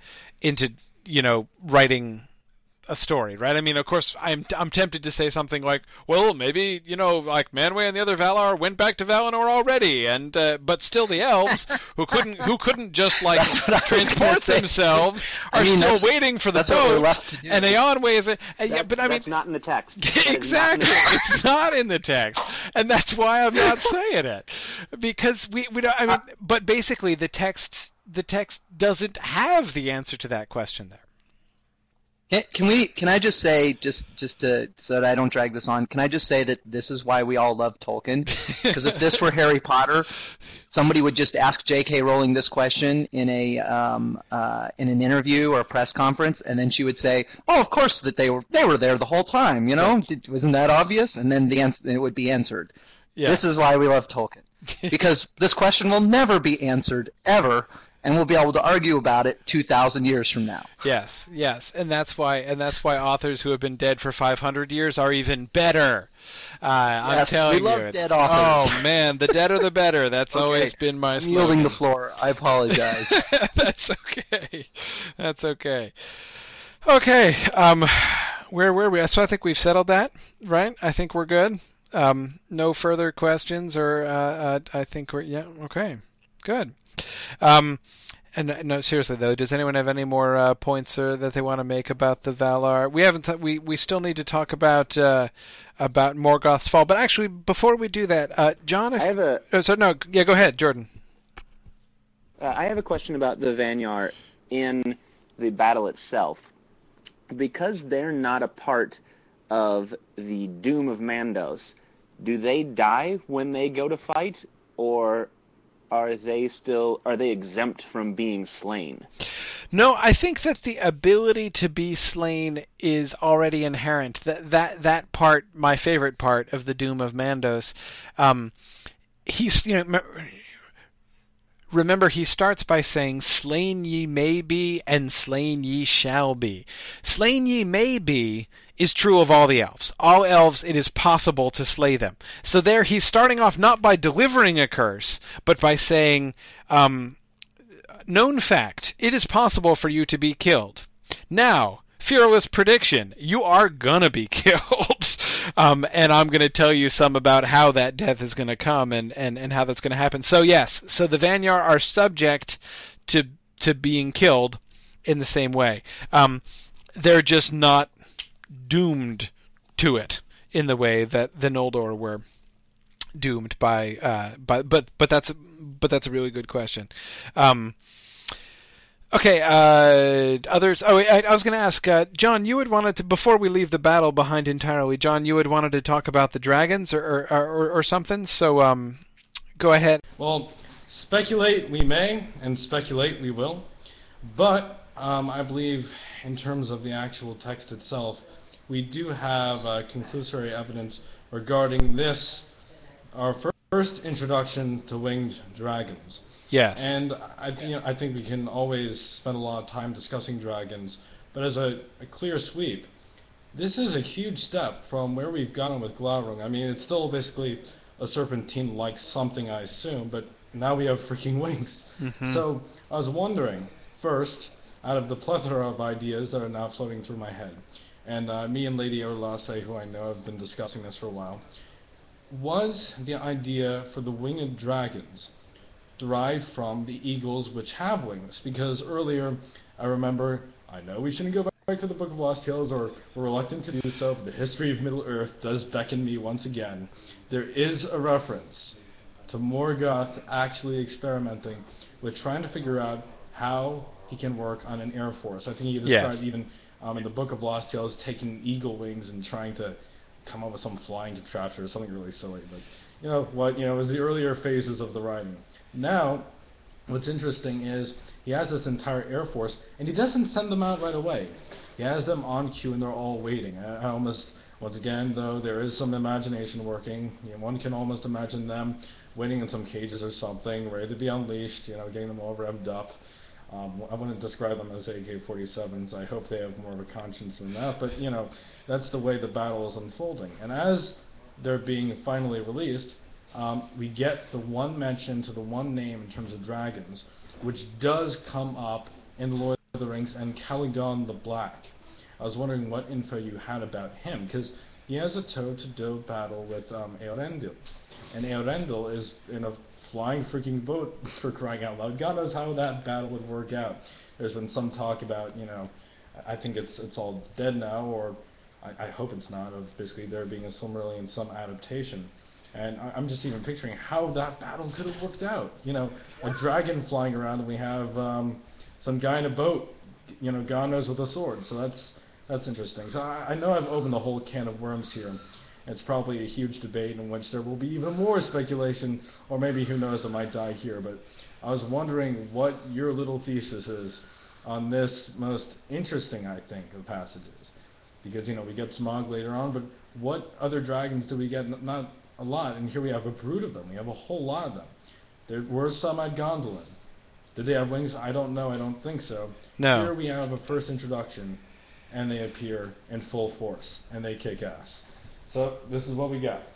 writing a story, right? I mean, of course, I'm tempted to say something like, well, maybe, Manwë and the other Valar went back to Valinor already, and but still the elves who couldn't just transport themselves are still waiting for the boat. And Eonwe is that's not in the text. Exactly, it's not in the text, and that's why I'm not saying it, because we don't. I mean, but basically the text doesn't have the answer to that question there. Can I just say, just so that I don't drag this on, can I just say that this is why we all love Tolkien? Because if this were Harry Potter, somebody would just ask J.K. Rowling this question in an interview or a press conference, and then she would say, "Oh, of course that they were there the whole time, wasn't that obvious?" And then it would be answered. Yeah. This is why we love Tolkien, because this question will never be answered ever. And we'll be able to argue about it 2,000 years from now. Yes, and that's why authors who have been dead for 500 years are even better. I'm telling you, we love dead authors. Oh man, the deader the better. That's always been my slogan. I'm yielding the floor. I apologize. That's okay. Okay. Where were we? So I think we've settled that, right? I think we're good. No further questions, or I think we're okay. Good. And no, seriously though, does anyone have any more points that they want to make about the Valar? We haven't. We still need to talk about Morgoth's fall. But actually, before we do that, John, I have a. Go ahead, Jordan. I have a question about the Vanyar in the battle itself, because they're not a part of the doom of Mandos. Do they die when they go to fight, or are they exempt from being slain? No, I think that the ability to be slain is already inherent. That part, my favorite part of the Doom of Mandos, remember, he starts by saying, "Slain ye may be, and slain ye shall be." Slain ye may be is true of all the elves. All elves, it is possible to slay them. So there he's starting off not by delivering a curse, but by saying, known fact, it is possible for you to be killed. Now, fearless prediction, you are gonna be killed. And I'm going to tell you some about how that death is going to come and how that's going to happen. So yes, so the Vanyar are subject to being killed in the same way. They're just not doomed to it in the way that the Noldor were doomed by but that's a really good question. Okay, others. Oh, I was going to ask John. You had wanted to, before we leave the battle behind entirely, John. You had wanted to talk about the dragons or something. So go ahead. Well, speculate we may, and speculate we will, but I believe in terms of the actual text itself, we do have conclusory evidence regarding this, our first introduction to winged dragons. Yes. And I think we can always spend a lot of time discussing dragons, but as a clear sweep, this is a huge step from where we've gotten with Glaurung. I mean, it's still basically a serpentine-like something, I assume, but now we have freaking wings. Mm-hmm. So I was wondering, first, out of the plethora of ideas that are now floating through my head, and me and Lady Orlase, who I know have been discussing this for a while, was the idea for the winged dragons derived from the eagles which have wings? Because earlier, I remember, I know we shouldn't go back to the Book of Lost Tales, or we're reluctant to do so, but the history of Middle-earth does beckon me once again. There is a reference to Morgoth actually experimenting with trying to figure out how he can work on an air force. I think he described even in the Book of Lost Tales taking eagle wings and trying to come up with some flying contraption or something really silly. But it was the earlier phases of the writing. Now, what's interesting is he has this entire air force, and he doesn't send them out right away. He has them on queue, and they're all waiting. I almost, once again, though, there is some imagination working. One can almost imagine them waiting in some cages or something, ready to be unleashed, getting them all revved up. I wouldn't describe them as AK-47s. I hope they have more of a conscience than that. But, that's the way the battle is unfolding. And as they're being finally released, we get the one mention to the one name in terms of dragons, which does come up in Lord of the Rings and Caligon the Black. I was wondering what info you had about him, because he has a toe-to-toe battle with Eorendil. And Eorendil is in a flying freaking boat, for crying out loud. God knows how that battle would work out. There's been some talk about, I think it's all dead now, or I hope it's not, of basically there being a Silmarillion, some adaptation. And I'm just even picturing how that battle could have worked out. A dragon flying around, and we have some guy in a boat, God knows, with a sword. So that's interesting. So I know I've opened a whole can of worms here. It's probably a huge debate in which there will be even more speculation, or maybe, who knows, it might die here. But I was wondering what your little thesis is on this most interesting, I think, of passages. Because, we get Smaug later on, but what other dragons do we get? Not a lot, and here we have a brood of them. We have a whole lot of them. There were some at Gondolin. Did they have wings? I don't know. I don't think so. No. Here we have a first introduction, and they appear in full force, and they kick ass. So this is what we got.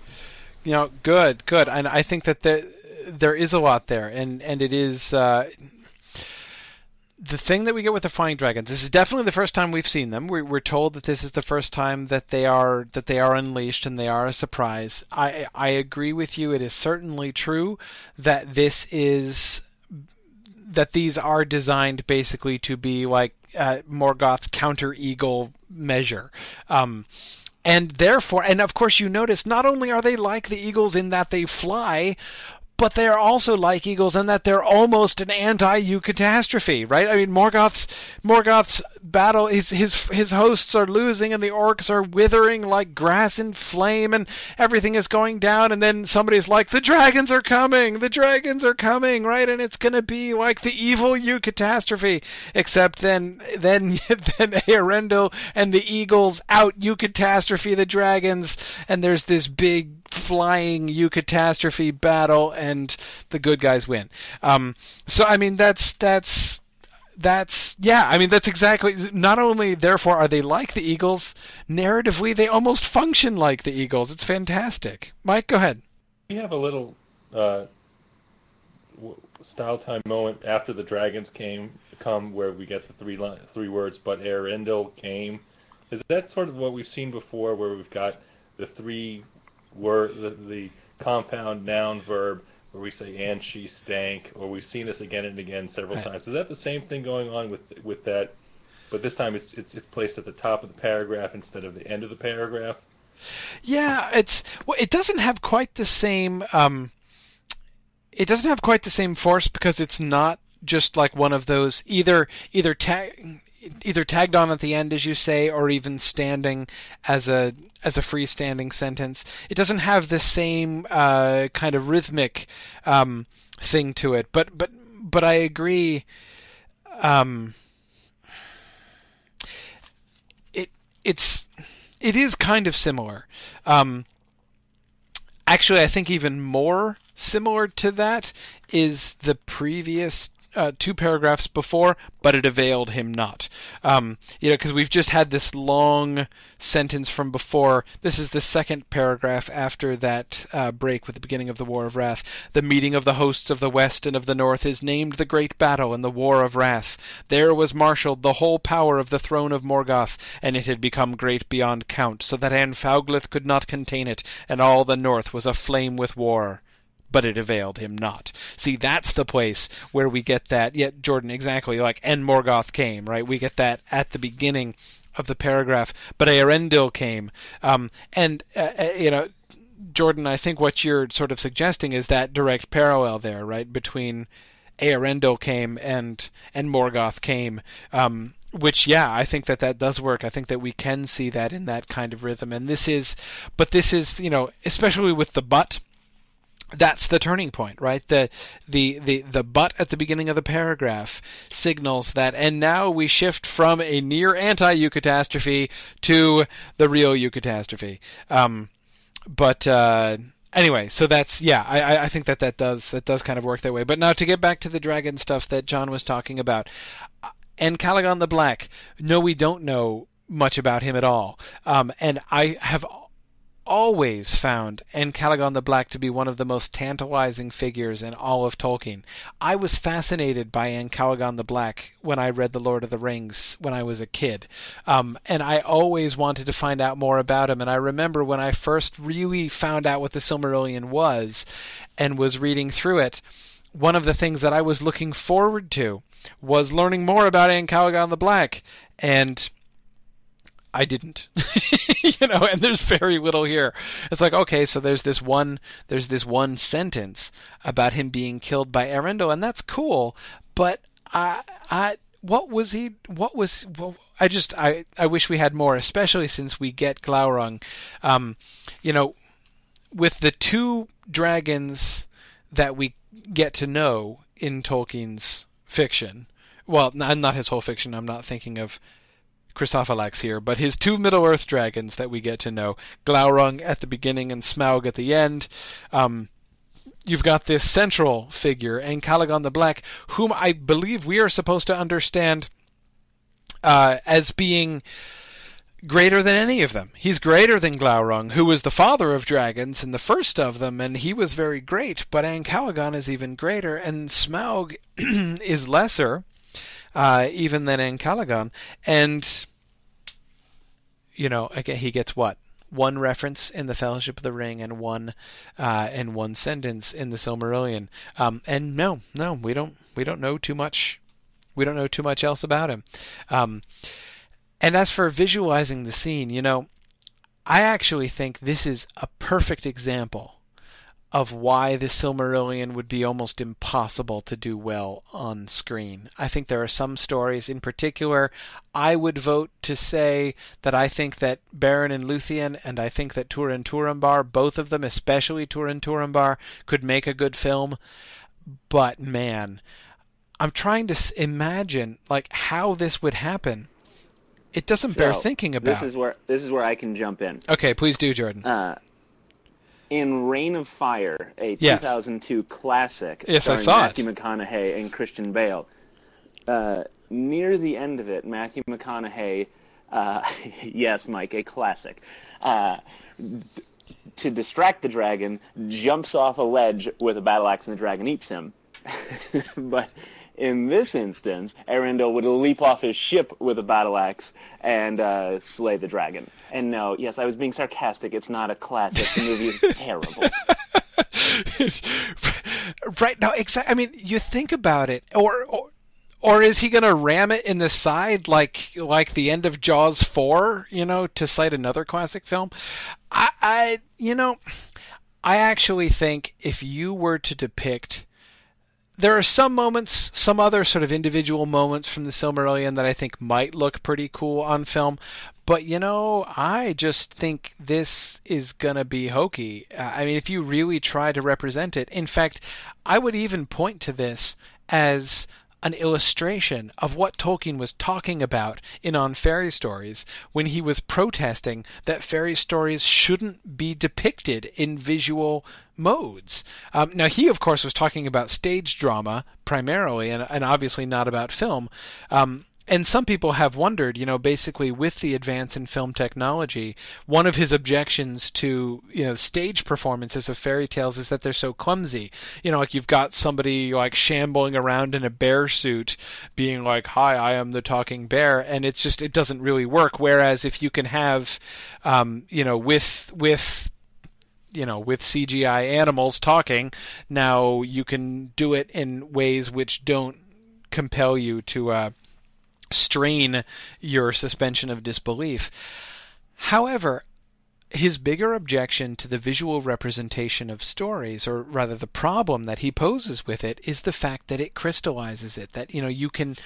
Good. And I think that there is a lot there, and it is the thing that we get with the flying dragons. This is definitely the first time we've seen them. We're told that this is the first time that they are unleashed, and they are a surprise. I agree with you. It is certainly true that these are designed basically to be like Morgoth's counter-eagle measure. And therefore, and of course you notice, not only are they like the eagles in that they fly, but they are also like eagles in that they're almost an anti-eucatastrophe, right? I mean, Morgoth's battle, his hosts are losing, and the orcs are withering like grass in flame, and everything is going down, and then somebody's like, the dragons are coming, right? And it's going to be like the evil eucatastrophe, except then Eorendil and the eagles out-eucatastrophe the dragons, and there's this big flying eucatastrophe battle, and the good guys win. So I mean that's exactly. Not only therefore are they like the eagles, narratively they almost function like the eagles. It's fantastic. Mike, go ahead. We have a little style time moment after the dragons come where we get the three words, but Eorendil came. Is that sort of what we've seen before, where we've got the three the compound noun verb where we say and she stank, or we've seen this again and again several times? Is that the same thing going on with that? But this time it's placed at the top of the paragraph instead of the end of the paragraph. Yeah, it doesn't have quite the same. It doesn't have quite the same force because it's not just like one of those either tagged on at the end, as you say, or even standing as a freestanding sentence. It doesn't have the same kind of rhythmic thing to it. But I agree. It is kind of similar. Actually, I think even more similar to that is the previous 2 paragraphs before, but it availed him not. Because we've just had this long sentence from before. This is the second paragraph after that break with the beginning of the War of Wrath. The meeting of the hosts of the west and of the north is named the Great Battle and the War of Wrath. There was marshalled the whole power of the throne of Morgoth, and it had become great beyond count, so that Anfauglith could not contain it, and all the north was aflame with war. But it availed him not. See, that's the place where we get that. Yet, Jordan, exactly, like, and Morgoth came, right? We get that at the beginning of the paragraph. But Eärendil came. Jordan, I think what you're sort of suggesting is that direct parallel there, right? Between Eärendil came and Morgoth came. Which, yeah, I think that does work. I think that we can see that in that kind of rhythm. And this is, especially with the but, that's the turning point, right? The but at the beginning of the paragraph signals that, and now we shift from a near anti-eucatastrophe to the real eucatastrophe. Anyway, so that's, I think that does kind of work that way. But now to get back to the dragon stuff that John was talking about, and Calagon the Black, no, we don't know much about him at all. And I have always found Calagon the Black to be one of the most tantalizing figures in all of Tolkien. I was fascinated by Calagon the Black when I read The Lord of the Rings when I was a kid. And I always wanted to find out more about him. And I remember when I first really found out what the Silmarillion was and was reading through it, one of the things that I was looking forward to was learning more about Calagon the Black. And I didn't, and there's very little here. It's like, okay, so there's this one sentence about him being killed by Eärendil, and that's cool. But I wish we had more, especially since we get Glaurung. With the 2 dragons that we get to know in Tolkien's fiction. Well, not his whole fiction. I'm not thinking of Chrysophalax here, but his 2 Middle-earth dragons that we get to know, Glaurung at the beginning and Smaug at the end. You've got this central figure, Calagon the Black, whom I believe we are supposed to understand as being greater than any of them. He's greater than Glaurung, who was the father of dragons and the first of them, and he was very great, but Calagon is even greater, and Smaug is lesser, even than Calagon. And, again, he gets what? 1 reference in the Fellowship of the Ring and one sentence in the Silmarillion. And no, we don't know too much. We don't know too much else about him. And as for visualizing the scene, I actually think this is a perfect example of why the Silmarillion would be almost impossible to do well on screen. I think there are some stories in particular. I would vote to say that I think that Beren and Luthien, and I think that Turin Turambar, both of them, especially Turin Turambar, could make a good film. But man, I'm trying to imagine how this would happen. It doesn't bear thinking about. This is where I can jump in. Okay, please do, Jordan. In Reign of Fire, a 2002 classic starring Matthew McConaughey and Christian Bale, near the end of it, Matthew McConaughey, yes, Mike, a classic, to distract the dragon, jumps off a ledge with a battle axe and the dragon eats him. But in this instance, Eärendil would leap off his ship with a battle axe and slay the dragon. And no, yes, I was being sarcastic. It's not a classic. The movie is terrible. Right. No, exactly. I mean, you think about it, or is he going to ram it in the side like the end of Jaws 4, to cite another classic film? I actually think if you were to depict, there are some moments, some other sort of individual moments from the Silmarillion that I think might look pretty cool on film, but I just think this is going to be hokey. I mean, if you really try to represent it, in fact, I would even point to this as an illustration of what Tolkien was talking about in On Fairy Stories when he was protesting that fairy stories shouldn't be depicted in visual modes. Now, he, of course, was talking about stage drama primarily, and obviously not about film. And some people have wondered, basically with the advance in film technology, one of his objections to, stage performances of fairy tales is that they're so clumsy. Like you've got somebody like shambling around in a bear suit being like, "Hi, I am the talking bear," and it doesn't really work. Whereas if you can have, with CGI animals talking, now you can do it in ways which don't compel you to strain your suspension of disbelief. However, his bigger objection to the visual representation of stories, or rather the problem that he poses with it, is the fact that it crystallizes it. That you can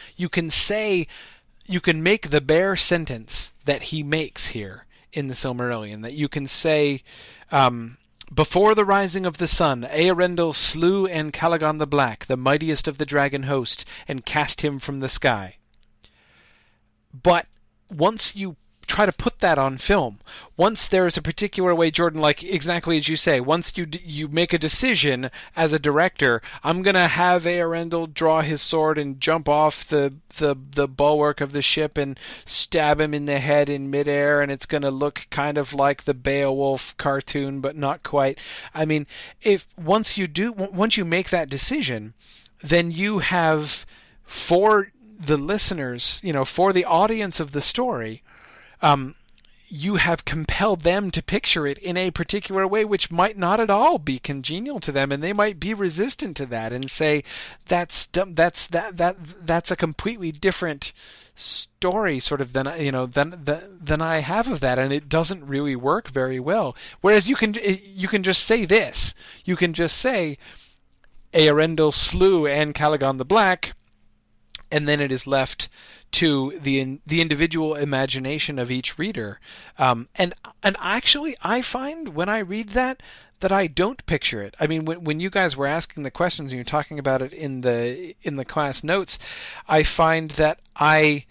make the bare sentence that he makes here in the Silmarillion, that you can say, before the rising of the sun, Eärendil slew Ancalagon the Black, the mightiest of the dragon host, and cast him from the sky. But once you try to put that on film, once there is a particular way, Jordan, like exactly as you say, once you make a decision as a director, I'm going to have Eärendil draw his sword and jump off the bulwark of the ship and stab him in the head in midair, and it's going to look kind of like the Beowulf cartoon, but not quite. I mean, once you make that decision, then you have, for the listeners, for the audience of the story, you have compelled them to picture it in a particular way which might not at all be congenial to them, and they might be resistant to that and say that's a completely different story sort of than I have of that, and it doesn't really work very well. Whereas you can just say this. You can just say Eärendil slew Ancalagon the Black, and then it is left to the individual imagination of each reader. And actually, I find when I read that I don't picture it. I mean, when you guys were asking the questions and you're talking about it in the class notes, I find that I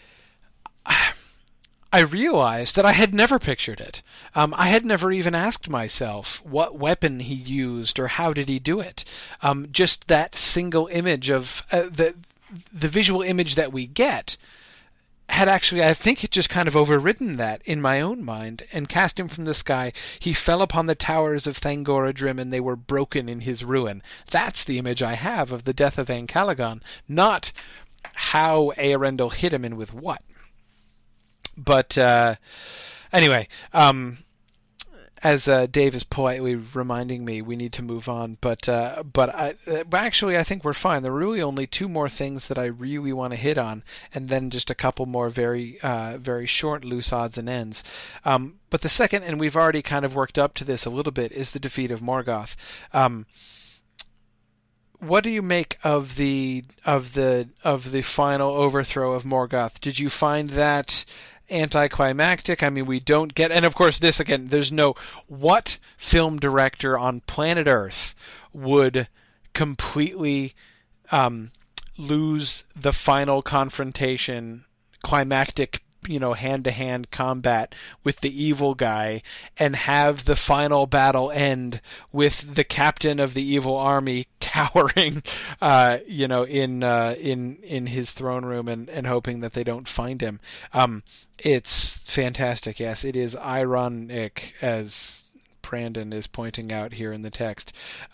realized that I had never pictured it. I had never even asked myself what weapon he used or how did he do it. Just that single image of the visual image that we get had actually, I think, it just kind of overridden that in my own mind, and cast him from the sky. He fell upon the towers of Thangorodrim, and they were broken in his ruin. That's the image I have of the death of Ancalagon, not how Eärendil hit him and with what. But anyway, as Dave is politely reminding me, we need to move on. But actually, I think we're fine. There are really only two more things that I really want to hit on, and then just a couple more very short loose odds and ends. But the second, and we've already kind of worked up to this a little bit, is the defeat of Morgoth. What do you make of the final overthrow of Morgoth? Did you find that anticlimactic? I mean, we don't get, and of course this again, there's no, what film director on planet Earth would completely lose the final confrontation, climactic, hand-to-hand combat with the evil guy, and have the final battle end with the captain of the evil army cowering, in his throne room and hoping that they don't find him. It's fantastic. Yes, it is ironic, as Brandon is pointing out here in the text.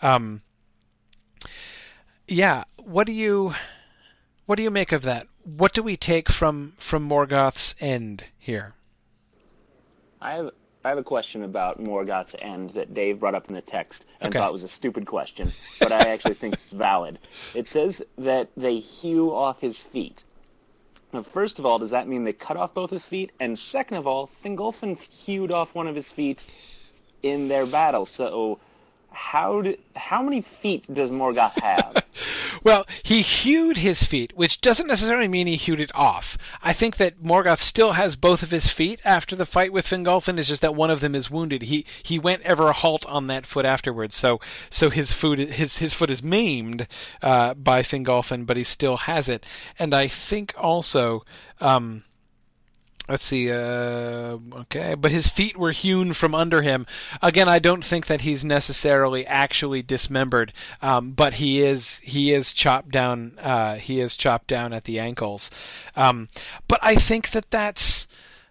Yeah, what do you make of that? What do we take from Morgoth's end here? I have a question about Morgoth's end that Dave brought up in the text and thought was a stupid question, but I actually think it's valid. It says that they hew off his feet. Now, first of all, does that mean they cut off both his feet? And second of all, Thingolfin hewed off one of his feet in their battle. So how many feet does Morgoth have? Well, he hewed his feet, which doesn't necessarily mean he hewed it off. I think that Morgoth still has both of his feet after the fight with Fingolfin. It's just that one of them is wounded. He went ever a halt on that foot afterwards. So his foot is maimed by Fingolfin, but he still has it. And I think also. Let's see, okay, but his feet were hewn from under him. Again, I don't think that he's necessarily actually dismembered, but he is chopped down. He is chopped down at the ankles. But I think that that's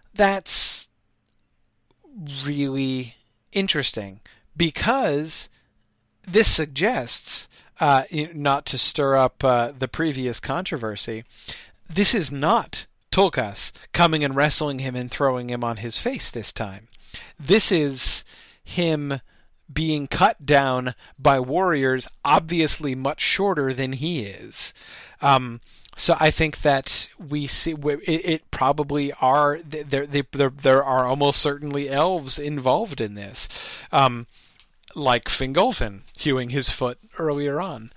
really interesting because this suggests, not to stir up the previous controversy, this is not Tulkas coming and wrestling him and throwing him on his face this time. This is him being cut down by warriors obviously much shorter than he is. So I think that we see it probably are there are almost certainly elves involved in this, like Fingolfin hewing his foot earlier on.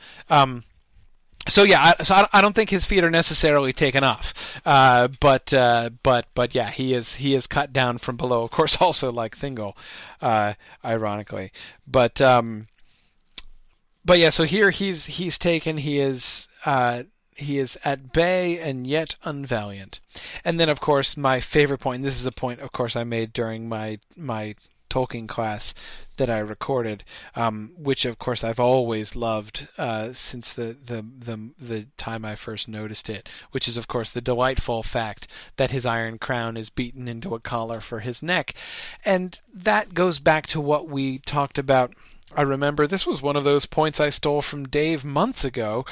So yeah, I don't think his feet are necessarily taken off, but yeah, he is cut down from below. Of course, also like Thingol, ironically, but yeah. So here he's taken. He is at bay and yet unvaliant. And then of course my favorite point. And this is a point, of course, I made during my Tolkien class that I recorded, which of course I've always loved since the time I first noticed it, which is of course the delightful fact that his iron crown is beaten into a collar for his neck. And that goes back to what we talked about. I remember this was one of those points I stole from Dave months ago,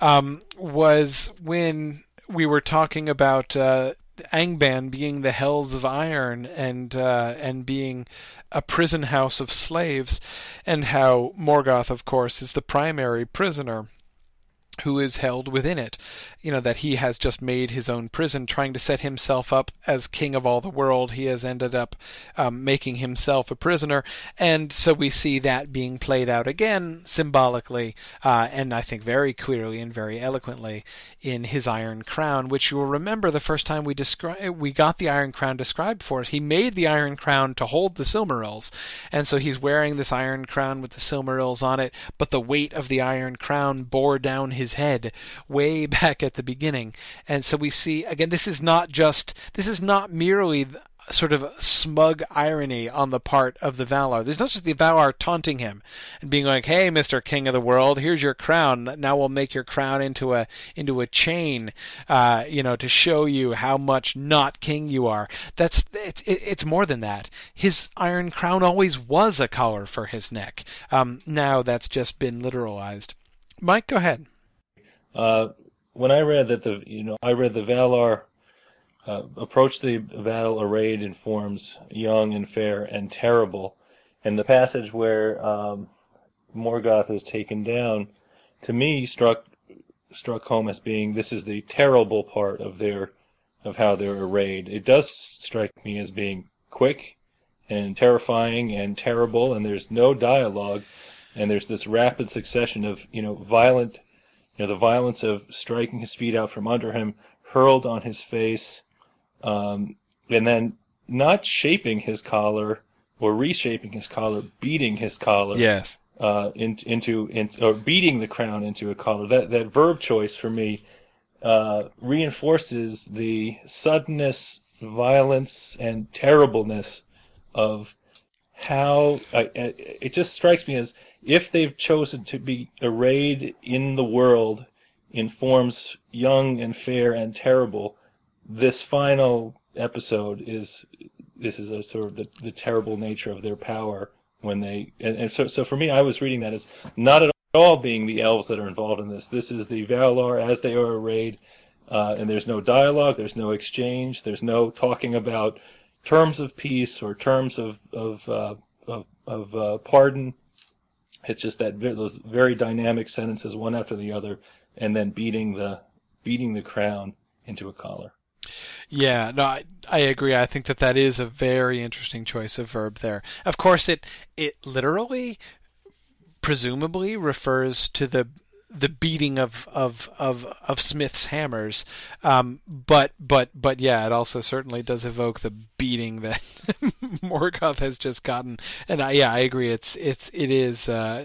was when we were talking about Angband being the Hells of Iron and being a prison house of slaves, and how Morgoth, of course, is the primary prisoner who is held within it. That he has just made his own prison, trying to set himself up as king of all the world. He has ended up making himself a prisoner, and so we see that being played out again symbolically, and I think very clearly and very eloquently in his Iron Crown, which you will remember the first time we got the Iron Crown described for us. He made the Iron Crown to hold the Silmarils, and so he's wearing this Iron Crown with the Silmarils on it, but the weight of the Iron Crown bore down his head way back at the beginning. And so we see, again, this is not merely sort of smug irony on the part of the Valar. There's not just the Valar taunting him and being like, "Hey, Mr. King of the World, here's your crown. Now we'll make your crown into a chain, to show you how much not king you are." It's more than that. His Iron Crown always was a collar for his neck. Now that's just been literalized. Mike, go ahead. When I read that the Valar approached the battle arrayed in forms young and fair and terrible, and the passage where Morgoth is taken down, to me struck home as being, this is the terrible part of how they're arrayed. It does strike me as being quick and terrifying and terrible, and there's no dialogue, and there's this rapid succession of violent. The violence of striking his feet out from under him, hurled on his face, and then not shaping his collar or reshaping his collar, beating his collar, yes, or beating the crown into a collar. That verb choice for me reinforces the suddenness, violence, and terribleness of how it just strikes me as, if they've chosen to be arrayed in the world in forms young and fair and terrible, this final episode is a sort of the terrible nature of their power when they so for me, I was reading that as not at all being the elves that are involved in this. This is the Valar as they are arrayed, and there's no dialogue, there's no exchange, there's no talking about terms of peace or terms of pardon. It's just those very dynamic sentences, one after the other, and then beating the crown into a collar. Yeah, no, I agree. I think that is a very interesting choice of verb there. Of course, it literally, presumably, refers to the the beating of Smith's hammers, but yeah, it also certainly does evoke the beating that Morgoth has just gotten. And I agree. It is a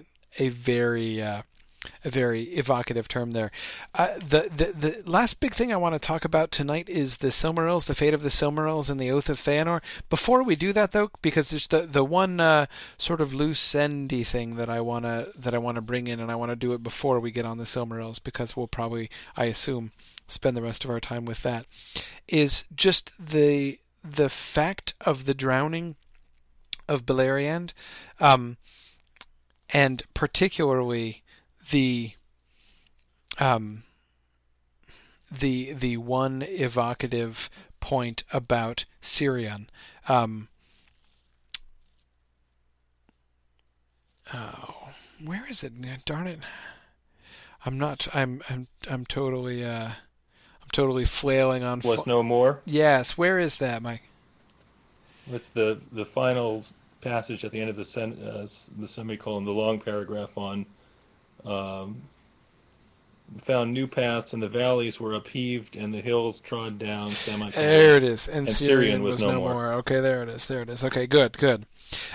very evocative term there. The last big thing I want to talk about tonight is the Silmarils, the fate of the Silmarils and the Oath of Feanor. Before we do that, though, because there's the one sort of loose endy thing that I wanna bring in, and I want to do it before we get on the Silmarils, because we'll probably, I assume, spend the rest of our time with that, is just the fact of the drowning of Beleriand, and particularly the one evocative point about Cirion. Where is it? Darn it! I'm totally flailing on. Was no more? Yes. Where is that, Mike? It's the final passage at the end of the semicolon, the long paragraph on. Found new paths, and the valleys were upheaved, and the hills trod down. There it is. And Cirion was no more. Okay, there it is. Okay, good.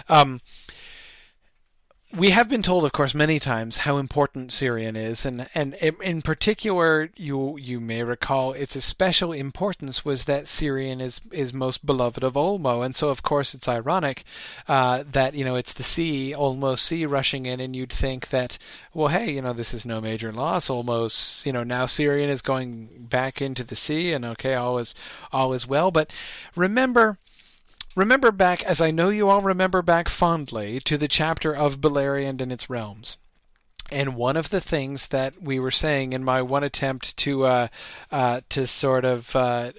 We have been told, of course, many times how important Cirion is, and in particular, you may recall its especial importance was that Cirion is most beloved of Ulmo, and so of course it's ironic that it's the sea, Ulmo's sea, rushing in, and you'd think that, well, hey, this is no major loss. Ulmo's, now Cirion is going back into the sea, and okay, all is well. But remember back, as I know you all remember back fondly, to the chapter of Beleriand and its realms. And one of the things that we were saying in my one attempt to sort of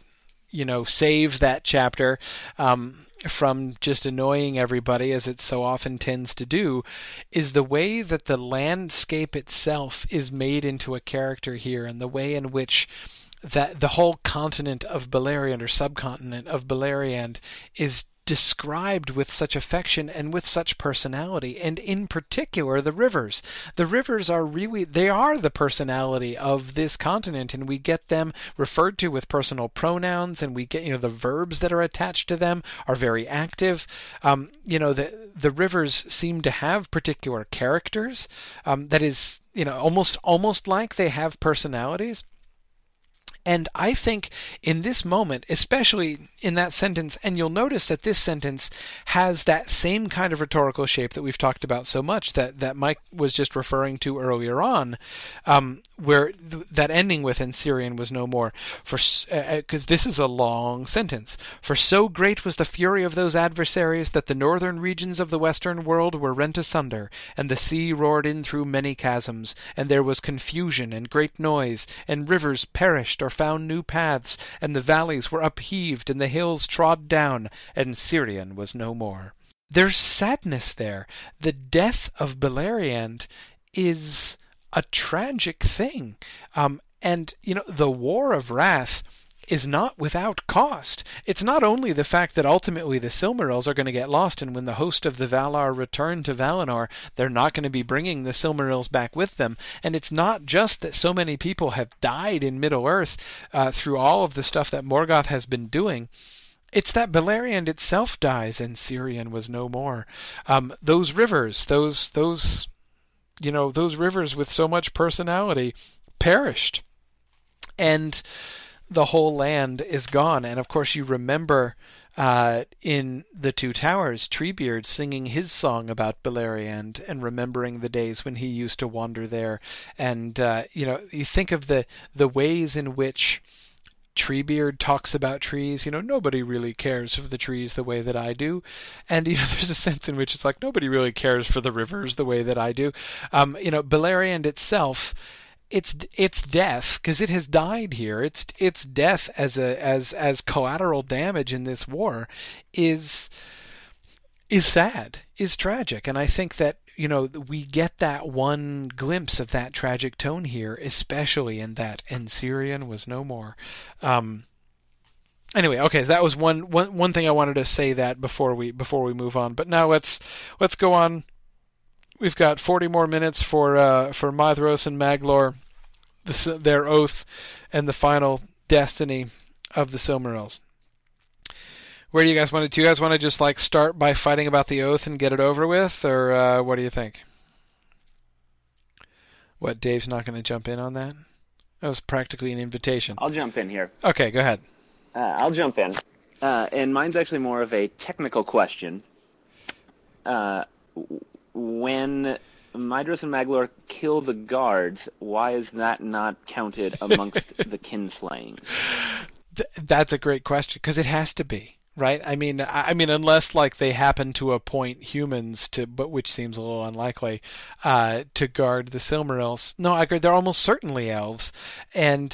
save that chapter from just annoying everybody, as it so often tends to do, is the way that the landscape itself is made into a character here, and the way in which that the whole continent of Beleriand, or subcontinent of Beleriand, is described with such affection and with such personality, and in particular the rivers. The rivers are the personality of this continent, and we get them referred to with personal pronouns, and we get, the verbs that are attached to them are very active. The rivers seem to have particular characters, that is, almost like they have personalities. And I think in this moment, especially in that sentence, and you'll notice that this sentence has that same kind of rhetorical shape that we've talked about so much, that Mike was just referring to earlier on, where that ending with "and Cirion was no more," because this is a long sentence. "For so great was the fury of those adversaries that the northern regions of the western world were rent asunder, and the sea roared in through many chasms, and there was confusion and great noise, and rivers perished or found new paths, and the valleys were upheaved, and the hills trod down, and Cirion was no more." There's sadness there. The death of Beleriand is a tragic thing. And the War of Wrath is not without cost. It's not only the fact that ultimately the Silmarils are going to get lost, and when the host of the Valar return to Valinor, they're not going to be bringing the Silmarils back with them. And it's not just that so many people have died in Middle-earth through all of the stuff that Morgoth has been doing. It's that Beleriand itself dies, and Cirion was no more. Those rivers, those rivers with so much personality, perished. And the whole land is gone. And of course you remember in The Two Towers, Treebeard singing his song about Beleriand and remembering the days when he used to wander there. And you think of the ways in which Treebeard talks about trees. Nobody really cares for the trees the way that I do. And there's a sense in which it's like nobody really cares for the rivers the way that I do. Beleriand itself, its death, because it has died here, its death as collateral damage in this war is sad, is tragic. And I think that we get that one glimpse of that tragic tone here, especially in that "and Cirion was no more." Anyway, okay, that was one thing I wanted to say that before we move on. But now let's go on we've got 40 more minutes for Maedhros and Maglor, their oath, and the final destiny of the Silmarils. Where do you guys want to? Do you guys want to just like start by fighting about the oath and get it over with, or what do you think? What, Dave's not going to jump in on that? That was practically an invitation. I'll jump in here. Okay, go ahead. I'll jump in. And mine's actually more of a technical question. When Maedhros and Maglor kill the guards, why is that not counted amongst the kinslayings? That's a great question, because it has to be. Right? I mean, unless like they happen to appoint humans but which seems a little unlikely, to guard the Silmarils. No, I agree. They're almost certainly elves, and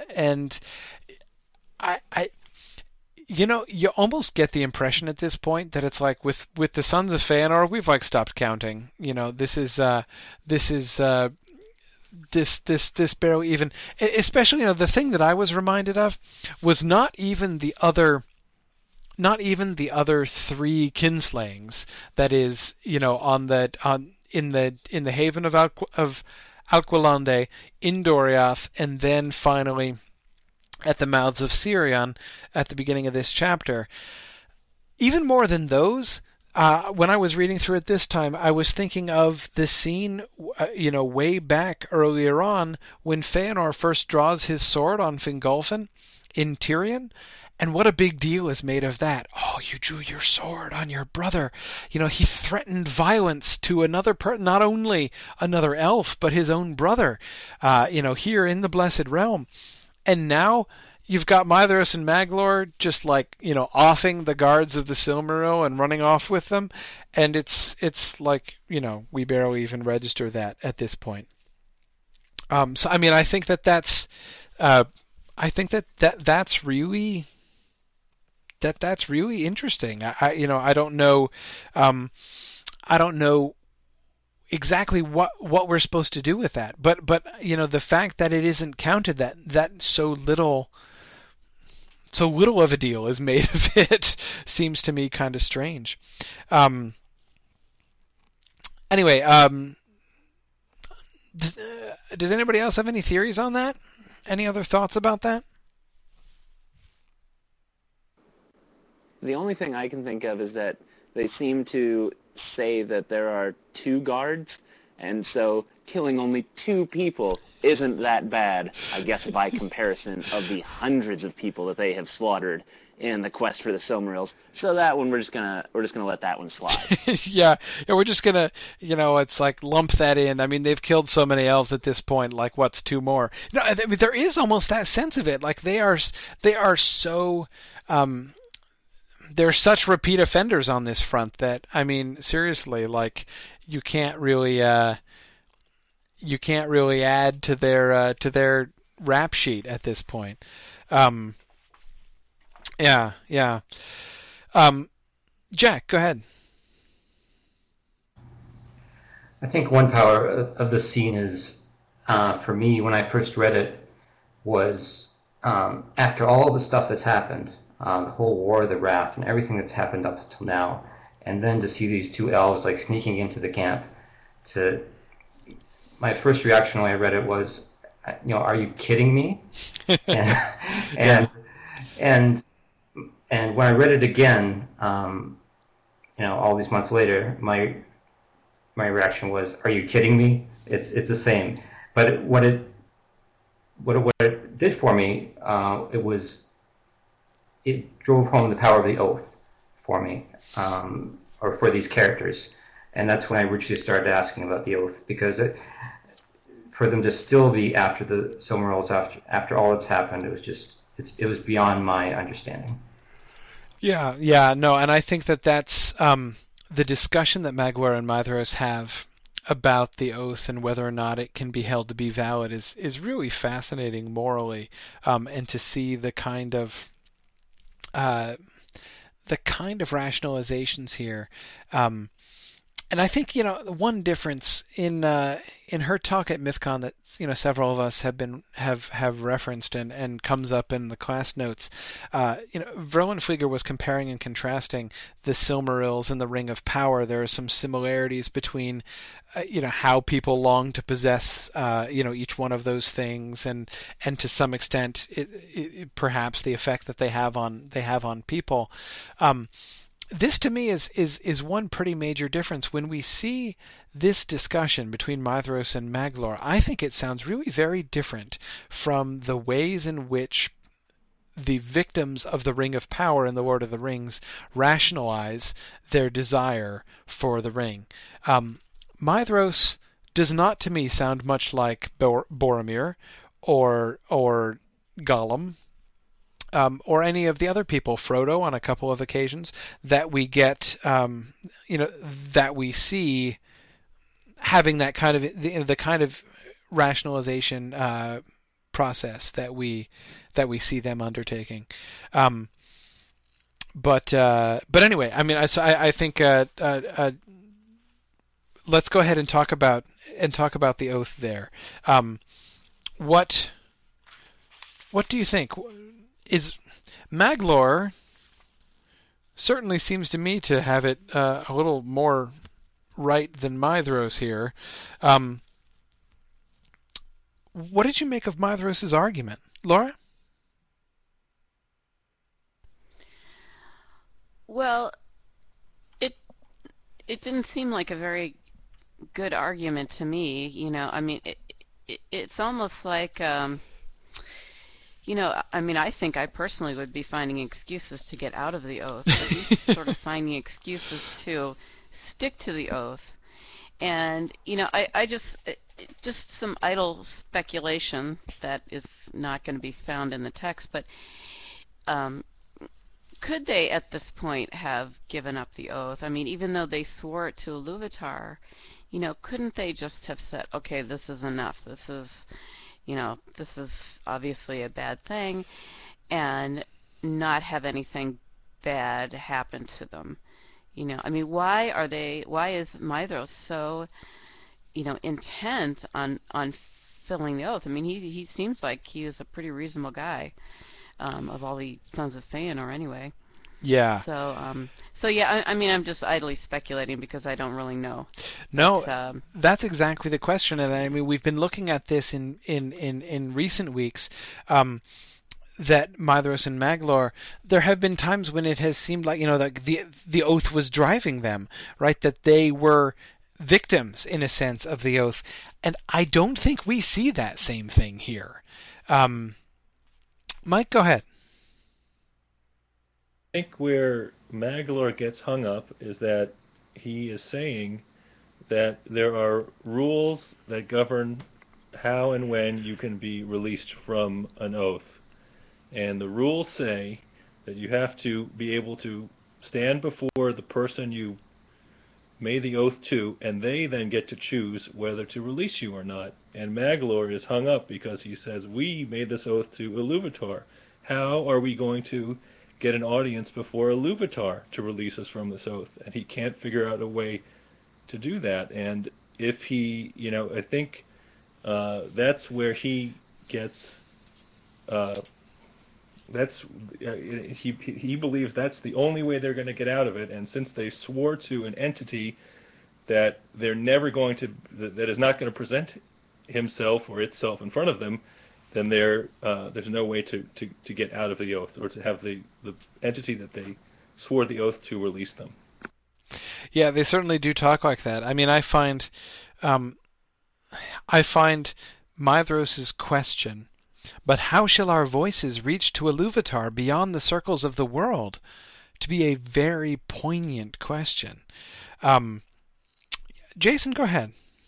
I, you almost get the impression at this point that it's like with the Sons of Feanor, we've like stopped counting. This barely even, especially the thing that I was reminded of was not even the other three kinslayings. That is, in the haven of Alquilande, in Doriath, and then finally at the mouths of Sirion at the beginning of this chapter. Even more than those, when I was reading through it this time, I was thinking of the scene, way back earlier on when Feanor first draws his sword on Fingolfin in Tirion. And what a big deal is made of that. Oh, you drew your sword on your brother. He threatened violence to another not only another elf, but his own brother, here in the Blessed Realm. And now you've got Maedhros and Maglor just like, offing the guards of the Silmaril and running off with them. And it's like, we barely even register that at this point. So, I mean, I think that's really... That's really interesting. I don't know exactly what we're supposed to do with that. But the fact that it isn't counted, that so little of a deal is made of it seems to me kind of strange. Anyway, does anybody else have any theories on that? Any other thoughts about that? The only thing I can think of is that they seem to say that there are 2 guards, and so killing only 2 people isn't that bad, I guess, by comparison of the hundreds of people that they have slaughtered in the quest for the Silmarils. So that one we're just gonna let that one slide. yeah, we're just gonna, it's like lump that in. I mean, they've killed so many elves at this point. Like, what's 2 more? No, I mean, there is almost that sense of it. Like they are so. They're such repeat offenders on this front that, I mean, seriously, like you can't really add to their rap sheet at this point. Yeah. Jack, go ahead. I think one power of the scene is, for me, when I first read it, was after all the stuff that's happened. The whole War of the Wrath and everything that's happened up until now, and then to see these 2 elves like sneaking into the camp. My first reaction when I read it was, are you kidding me? and when I read it again, all these months later, my reaction was, are you kidding me? It's the same. But what it did for me, it drove home the power of the oath for me, or for these characters. And that's when I originally started asking about the oath, because for them to still be after the Silmarils, after all that's happened, it was beyond my understanding. Yeah, no, and I think that's the discussion that Maglor and Maedhros have about the oath and whether or not it can be held to be valid is really fascinating morally, and to see the kind of rationalizations here, and And I think, one difference in her talk at MythCon that, several of us have referenced and comes up in the class notes, Verlenfliger was comparing and contrasting the Silmarils and the Ring of Power. There are some similarities between, how people long to possess, each one of those things, and to some extent, perhaps the effect that they have on people. This to me is one pretty major difference. When we see this discussion between Maedhros and Maglor, I think it sounds really very different from the ways in which the victims of the Ring of Power in the Lord of the Rings rationalize their desire for the ring. Maedhros does not to me sound much like Boromir or Gollum. Or any of the other people, Frodo on a couple of occasions, that we get, that we see having that kind of the kind of rationalization process that we see them undertaking. But anyway, I mean, I think let's go ahead and talk about the oath there. What do you think? Is Maglor certainly seems to me to have it a little more right than Maedhros here. What did you make of Maedhros' argument, Laura? Well, it didn't seem like a very good argument to me. I mean, it's almost like. I think I personally would be finding excuses to get out of the oath, but he's sort of finding excuses to stick to the oath. And, I just some idle speculation that is not going to be found in the text, but could they at this point have given up the oath? I mean, even though they swore it to Iluvatar, couldn't they just have said, okay, this is enough, this is obviously a bad thing, and not have anything bad happen to them? I mean, why is Maedhros so, intent on filling the oath? I mean, he seems like he is a pretty reasonable guy, of all the sons of Feanor anyway. Yeah. So yeah, I mean, I'm just idly speculating because I don't really know. No, but, that's exactly the question, and I mean, we've been looking at this in recent weeks. That Maedhros and Maglor, there have been times when it has seemed like that the oath was driving them, right? That they were victims in a sense of the oath, and I don't think we see that same thing here. Mike, go ahead. I think where Maglor gets hung up is that he is saying that there are rules that govern how and when you can be released from an oath. And the rules say that you have to be able to stand before the person you made the oath to, and they then get to choose whether to release you or not. And Maglor is hung up because he says, we made this oath to Iluvatar. How are we going to get an audience before Iluvatar to release us from this oath? And he can't figure out a way to do that. And if he, I think that's where he gets... he believes that's the only way they're going to get out of it, and since they swore to an entity that they're never going to, that is not going to present himself or itself in front of them, then there's no way to get out of the oath, or to have the entity that they swore the oath to release them. Yeah, they certainly do talk like that. I mean, I find Maedhros' question, but how shall our voices reach to Iluvatar beyond the circles of the world, to be a very poignant question. Jason, go ahead.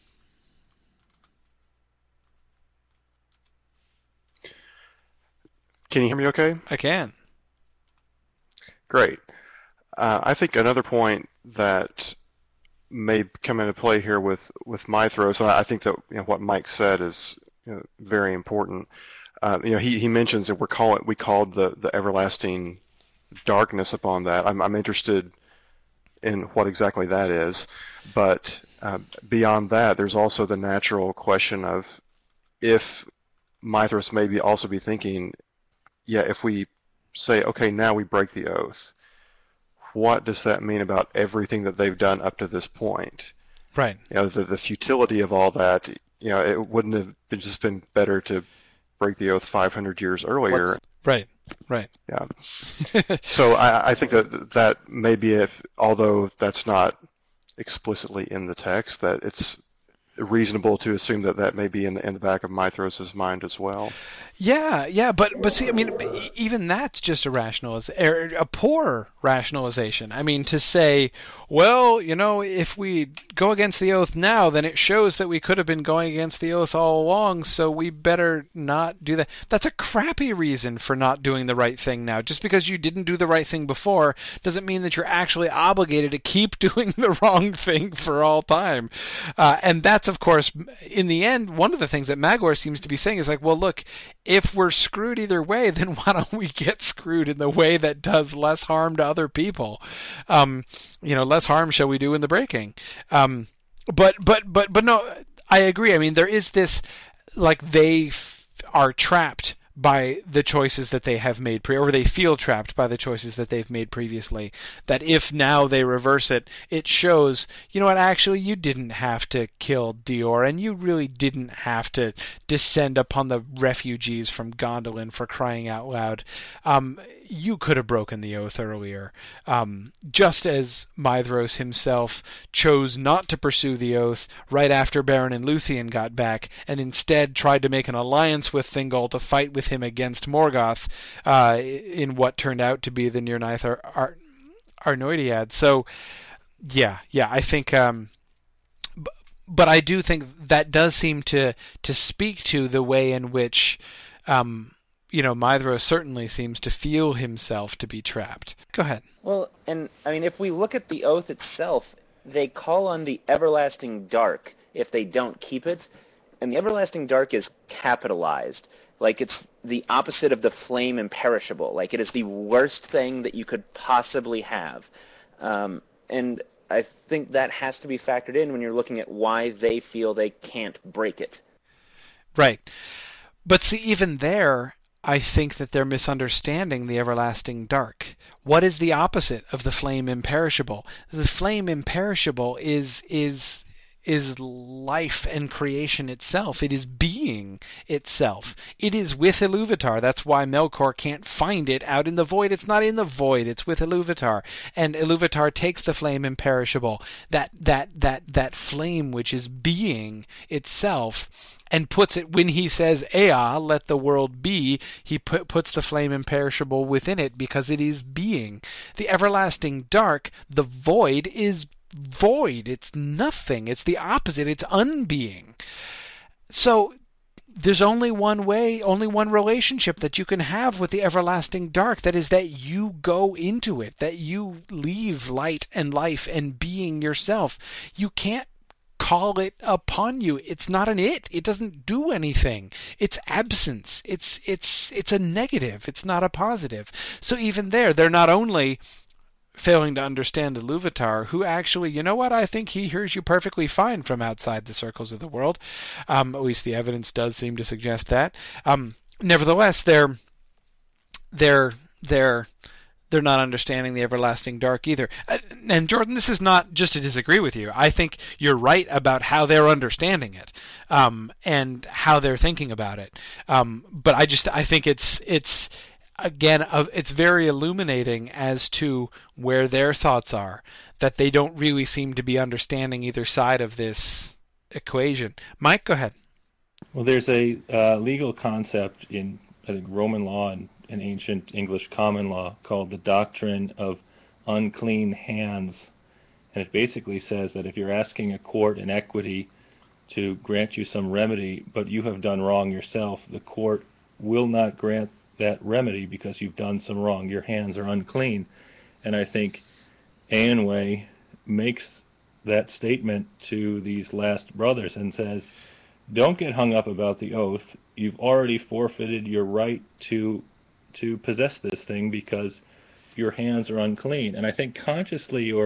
Can you hear me okay? I can. Great. I think another point that may come into play here with Maedhros, and I think that what Mike said is very important. He mentions that we called the everlasting darkness upon that. I'm interested in what exactly that is. But beyond that, there's also the natural question of if Mithras may also be thinking, yeah, if we say, okay, now we break the oath, what does that mean about everything that they've done up to this point? Right. The futility of all that, it wouldn't have just been better to break the oath 500 years earlier. Right. Yeah. So I think that maybe although that's not explicitly in the text, that it's reasonable to assume that may be in the back of Mithras' mind as well. Yeah, but see, I mean, even that's just a poor rationalization. I mean, to say, well, if we go against the oath now, then it shows that we could have been going against the oath all along, so we better not do that. That's a crappy reason for not doing the right thing now. Just because you didn't do the right thing before doesn't mean that you're actually obligated to keep doing the wrong thing for all time. And that's, of course, in the end, one of the things that Magor seems to be saying is like, well, look, if we're screwed either way, then why don't we get screwed in the way that does less harm to other people? Less harm shall we do in the breaking. But no, I agree. I mean, there is this, like, they are trapped by the choices that they have made or they feel trapped by the choices that they've made previously, that if now they reverse it, it shows, actually you didn't have to kill Dior, and you really didn't have to descend upon the refugees from Gondolin, for crying out loud. You could have broken the oath earlier. Just as Mithras himself chose not to pursue the oath right after Beren and Luthien got back, and instead tried to make an alliance with Thingol to fight with him against Morgoth in what turned out to be the Nirnaeth Arnoediad. So, yeah, I think... but I do think that does seem to speak to the way in which... Mithras certainly seems to feel himself to be trapped. Go ahead. Well, and I mean, if we look at the oath itself, they call on the everlasting dark if they don't keep it, and the everlasting dark is capitalized. Like, it's the opposite of the flame imperishable. Like, it is the worst thing that you could possibly have. And I think that has to be factored in when you're looking at why they feel they can't break it. Right. But see, even there, I think that they're misunderstanding the everlasting dark. What is the opposite of the flame imperishable? The flame imperishable is life and creation itself. It is being itself. It is with Iluvatar. That's why Melkor can't find it out in the void. It's not in the void. It's with Iluvatar. And Iluvatar takes the flame imperishable, that flame which is being itself, and puts it, when he says, Ea, let the world be, he puts the flame imperishable within it because it is being. The everlasting dark, the void, is void. It's nothing. It's the opposite. It's unbeing. So there's only one way, only one relationship that you can have with the everlasting dark. That is that you go into it, that you leave light and life and being yourself. You can't call it upon you. It's not an it. It doesn't do anything. It's absence. It's a negative. It's not a positive. So even there, they're not only failing to understand Iluvatar, who actually, I think he hears you perfectly fine from outside the circles of the world. At least the evidence does seem to suggest that. Nevertheless, they're not understanding the everlasting dark either. And Jordan, this is not just to disagree with you. I think you're right about how they're understanding it, and how they're thinking about it. But I think it's again, it's very illuminating as to where their thoughts are, that they don't really seem to be understanding either side of this equation. Mike, go ahead. Well, there's a legal concept in, I think, Roman law and ancient English common law called the doctrine of unclean hands. And it basically says that if you're asking a court in equity to grant you some remedy, but you have done wrong yourself, the court will not grant that remedy because you've done some wrong. Your hands are unclean. And I think Eowyn makes that statement to these last brothers and says, don't get hung up about the oath. You've already forfeited your right to possess this thing because your hands are unclean. And I think consciously or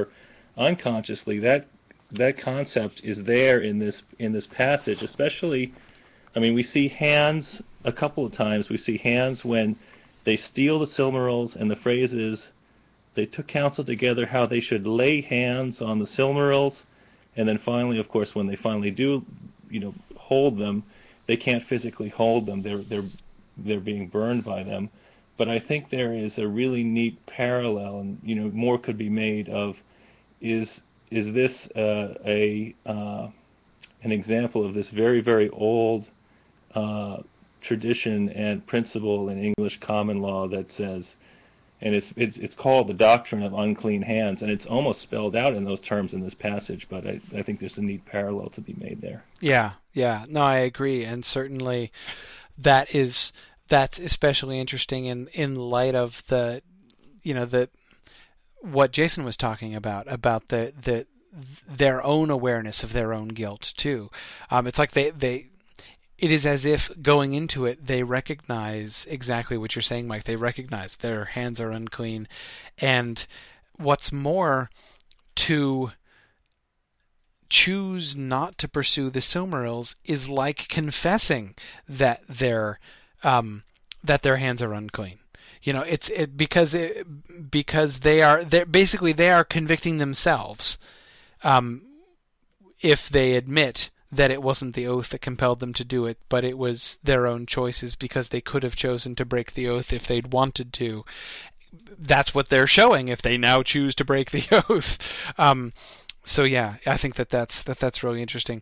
unconsciously that concept is there in this passage, especially. I mean, we see hands a couple of times. We see hands when they steal the Silmarils, and the phrase is, they took counsel together how they should lay hands on the Silmarils, and then finally, of course, when they finally do, hold them, they can't physically hold them. They're being burned by them. But I think there is a really neat parallel, and more could be made of, is this an example of this very, very old tradition and principle in English common law that says, and it's called the doctrine of unclean hands, and it's almost spelled out in those terms in this passage, but I think there's a neat parallel to be made there. Yeah. No, I agree, and certainly that's especially interesting in light of the what Jason was talking about their own awareness of their own guilt too. It's like it is as if going into it, they recognize exactly what you're saying, Mike. They recognize their hands are unclean. And what's more, to choose not to pursue the Silmarils is like confessing that their hands are unclean. Because they are convicting themselves if they admit that it wasn't the oath that compelled them to do it, but it was their own choices because they could have chosen to break the oath if they'd wanted to. That's what they're showing if they now choose to break the oath. So yeah, I think that's really interesting.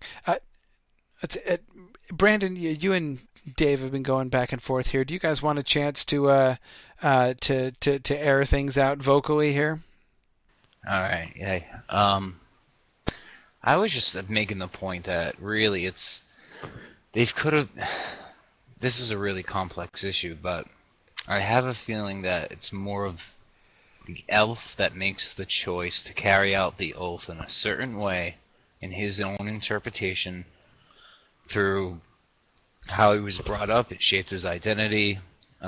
Brandon, you and Dave have been going back and forth here. Do you guys want a chance to air things out vocally here? All right. Yeah. I was just making the point that really this is a really complex issue, but I have a feeling that it's more of the elf that makes the choice to carry out the oath in a certain way in his own interpretation through how he was brought up. It shaped his identity,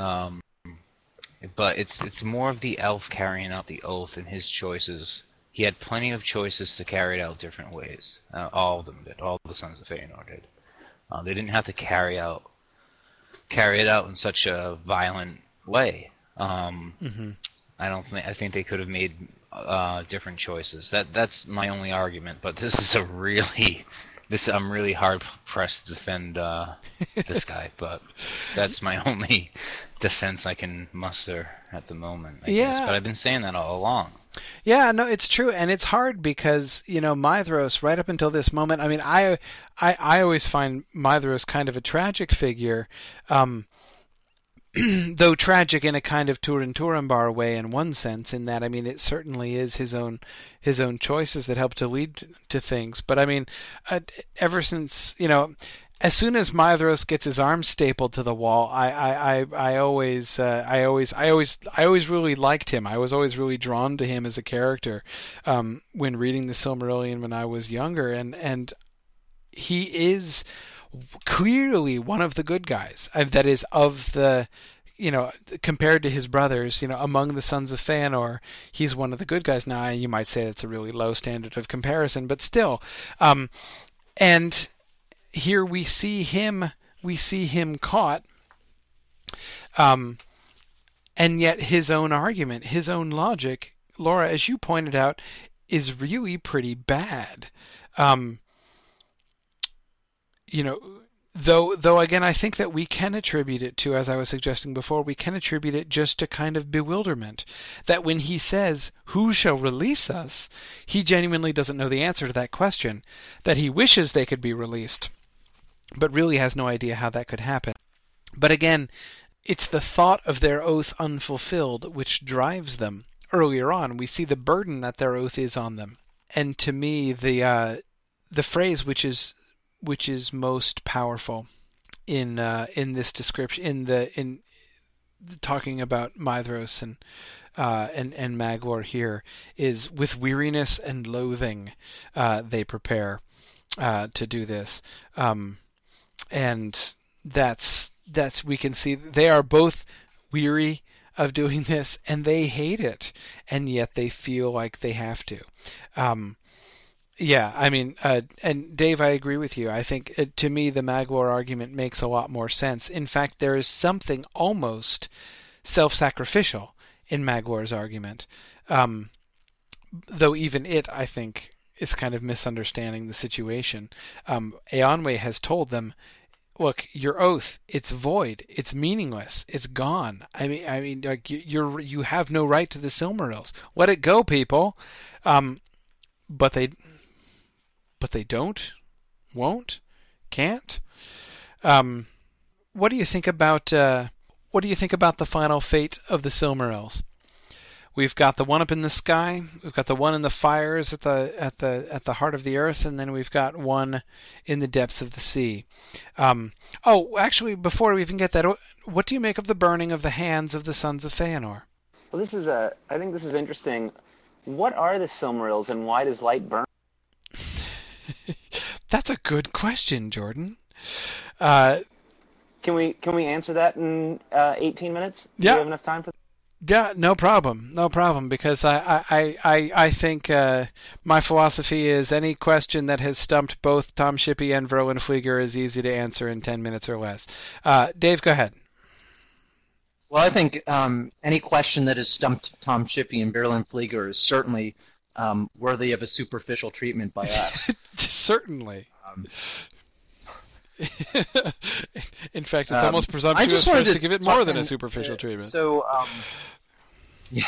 but it's more of the elf carrying out the oath in his choices. He had plenty of choices to carry it out different ways. All of them did. All the Sons of Feanor did. They didn't have to carry it out in such a violent way. I think they could have made different choices. That's my only argument. But this is I'm really hard pressed to defend this guy. But that's my only defense I can muster at the moment. I guess. But I've been saying that all along. Yeah, no, it's true, and it's hard because Maedhros, right up until this moment. I mean, I always find Maedhros kind of a tragic figure, though tragic in a kind of Turin Turambar way in one sense. In that, I mean, it certainly is his own choices that help to lead to things. But I mean, ever since as soon as Maedhros gets his arms stapled to the wall, I always really liked him. I was always really drawn to him as a character when reading the Silmarillion when I was younger, and he is clearly one of the good guys. That is, of the compared to his brothers, among the Sons of Feanor, he's one of the good guys. Now, you might say it's a really low standard of comparison, but still, and here we see him caught, and yet his own argument, his own logic, Laura, as you pointed out, is really pretty bad. Though again, I think that we can attribute it to, as I was suggesting before, we can attribute it just to kind of bewilderment. That when he says, "Who shall release us?" he genuinely doesn't know the answer to that question. That he wishes they could be released, but really has no idea how that could happen. But again, it's the thought of their oath unfulfilled which drives them. Earlier on, we see the burden that their oath is on them. And to me, the phrase which is most powerful in this description, in talking about Maedhros and Maglor here, is with weariness and loathing they prepare to do this. And that's we can see they are both weary of doing this, and they hate it, and yet they feel like they have to. Yeah, I mean, and Dave, I agree with you. I think, to me, the Maglor argument makes a lot more sense. In fact, there is something almost self-sacrificial in Maglor's argument, though even it, I think, is kind of misunderstanding the situation. Eonwe has told them, look, your oath, it's void, it's meaningless, it's gone. I mean, like you have no right to the Silmarils. Let it go, people. But they don't, won't, can't. What do you think about the final fate of the Silmarils? We've got the one up in the sky, we've got the one in the fires at the heart of the earth, and then we've got one in the depths of the sea. Actually, before we even get that, what do you make of the burning of the hands of the sons of Feanor? Well, I think this is interesting. What are the Silmarils, and why does light burn? That's a good question, Jordan. Can we answer that in 18 minutes? Yeah. Do we have enough time for that? Yeah, no problem, because I think my philosophy is any question that has stumped both Tom Shippey and Verlin Flieger is easy to answer in 10 minutes or less. Dave, go ahead. Well, I think any question that has stumped Tom Shippey and Verlin Flieger is certainly worthy of a superficial treatment by us. Certainly. In fact, it's almost presumptuous for us to give it more than a superficial treatment. So, yeah.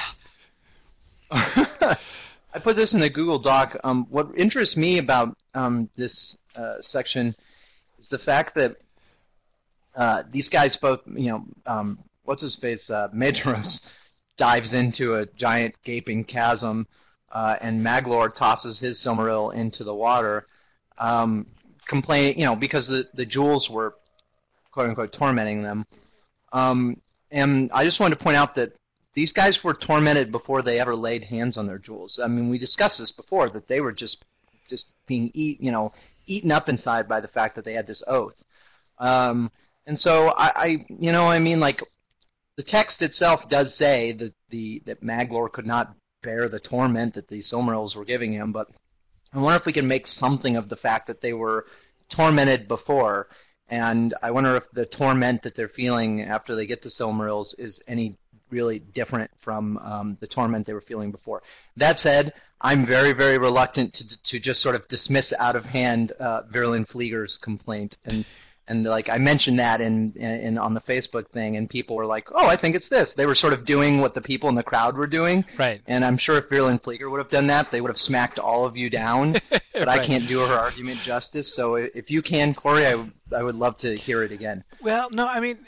I put this in the Google Doc. What interests me about this section is the fact that these guys both, what's his face, Medros dives into a giant gaping chasm, and Maglor tosses his Silmaril into the water. Complaining, because the jewels were, quote unquote, tormenting them. And I just wanted to point out that these guys were tormented before they ever laid hands on their jewels. I mean, we discussed this before, that they were just being eaten up inside by the fact that they had this oath. And so the text itself does say that Maglor could not bear the torment that the Silmarils were giving him, but I wonder if we can make something of the fact that they were tormented before, and I wonder if the torment that they're feeling after they get the Silmarils is any really different from the torment they were feeling before. That said, I'm very, very reluctant to just sort of dismiss out of hand Verlin Flieger's complaint, and like I mentioned that in on the Facebook thing, and people were like, "Oh, I think it's this." They were sort of doing what the people in the crowd were doing, right? And I'm sure if Verlin Flieger would have done that, they would have smacked all of you down. But right. I can't do her argument justice. So if you can, Corey, I would love to hear it again. Well, no, I mean,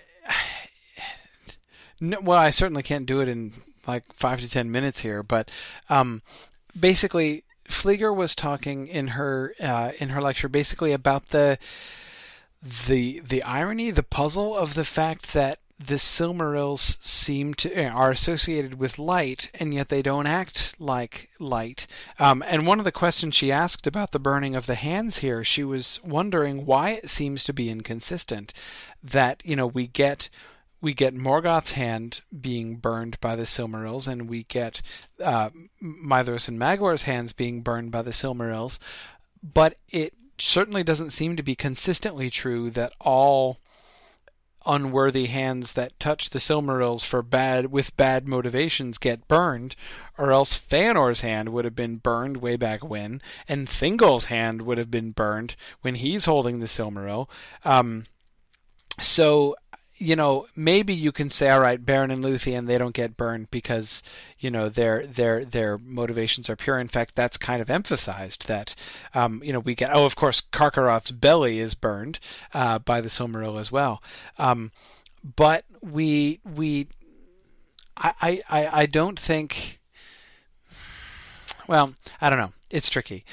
I certainly can't do it in like 5 to 10 minutes here, but basically, Flieger was talking in her lecture basically about the irony, the puzzle of the fact that the Silmarils are associated with light, and yet they don't act like light. And one of the questions she asked about the burning of the hands here, she was wondering why it seems to be inconsistent that we get Morgoth's hand being burned by the Silmarils, and we get Maedhros and Maglor's hands being burned by the Silmarils, but it certainly doesn't seem to be consistently true that all unworthy hands that touch the Silmarils with bad motivations get burned, or else Feanor's hand would have been burned way back when, and Thingol's hand would have been burned when he's holding the Silmaril. So maybe you can say, all right, Beren and Luthien, they don't get burned because, their motivations are pure. In fact, that's kind of emphasized that, we get, of course, Karkaroth's belly is burned, by the Silmaril as well. But I don't think, well, I don't know. It's tricky.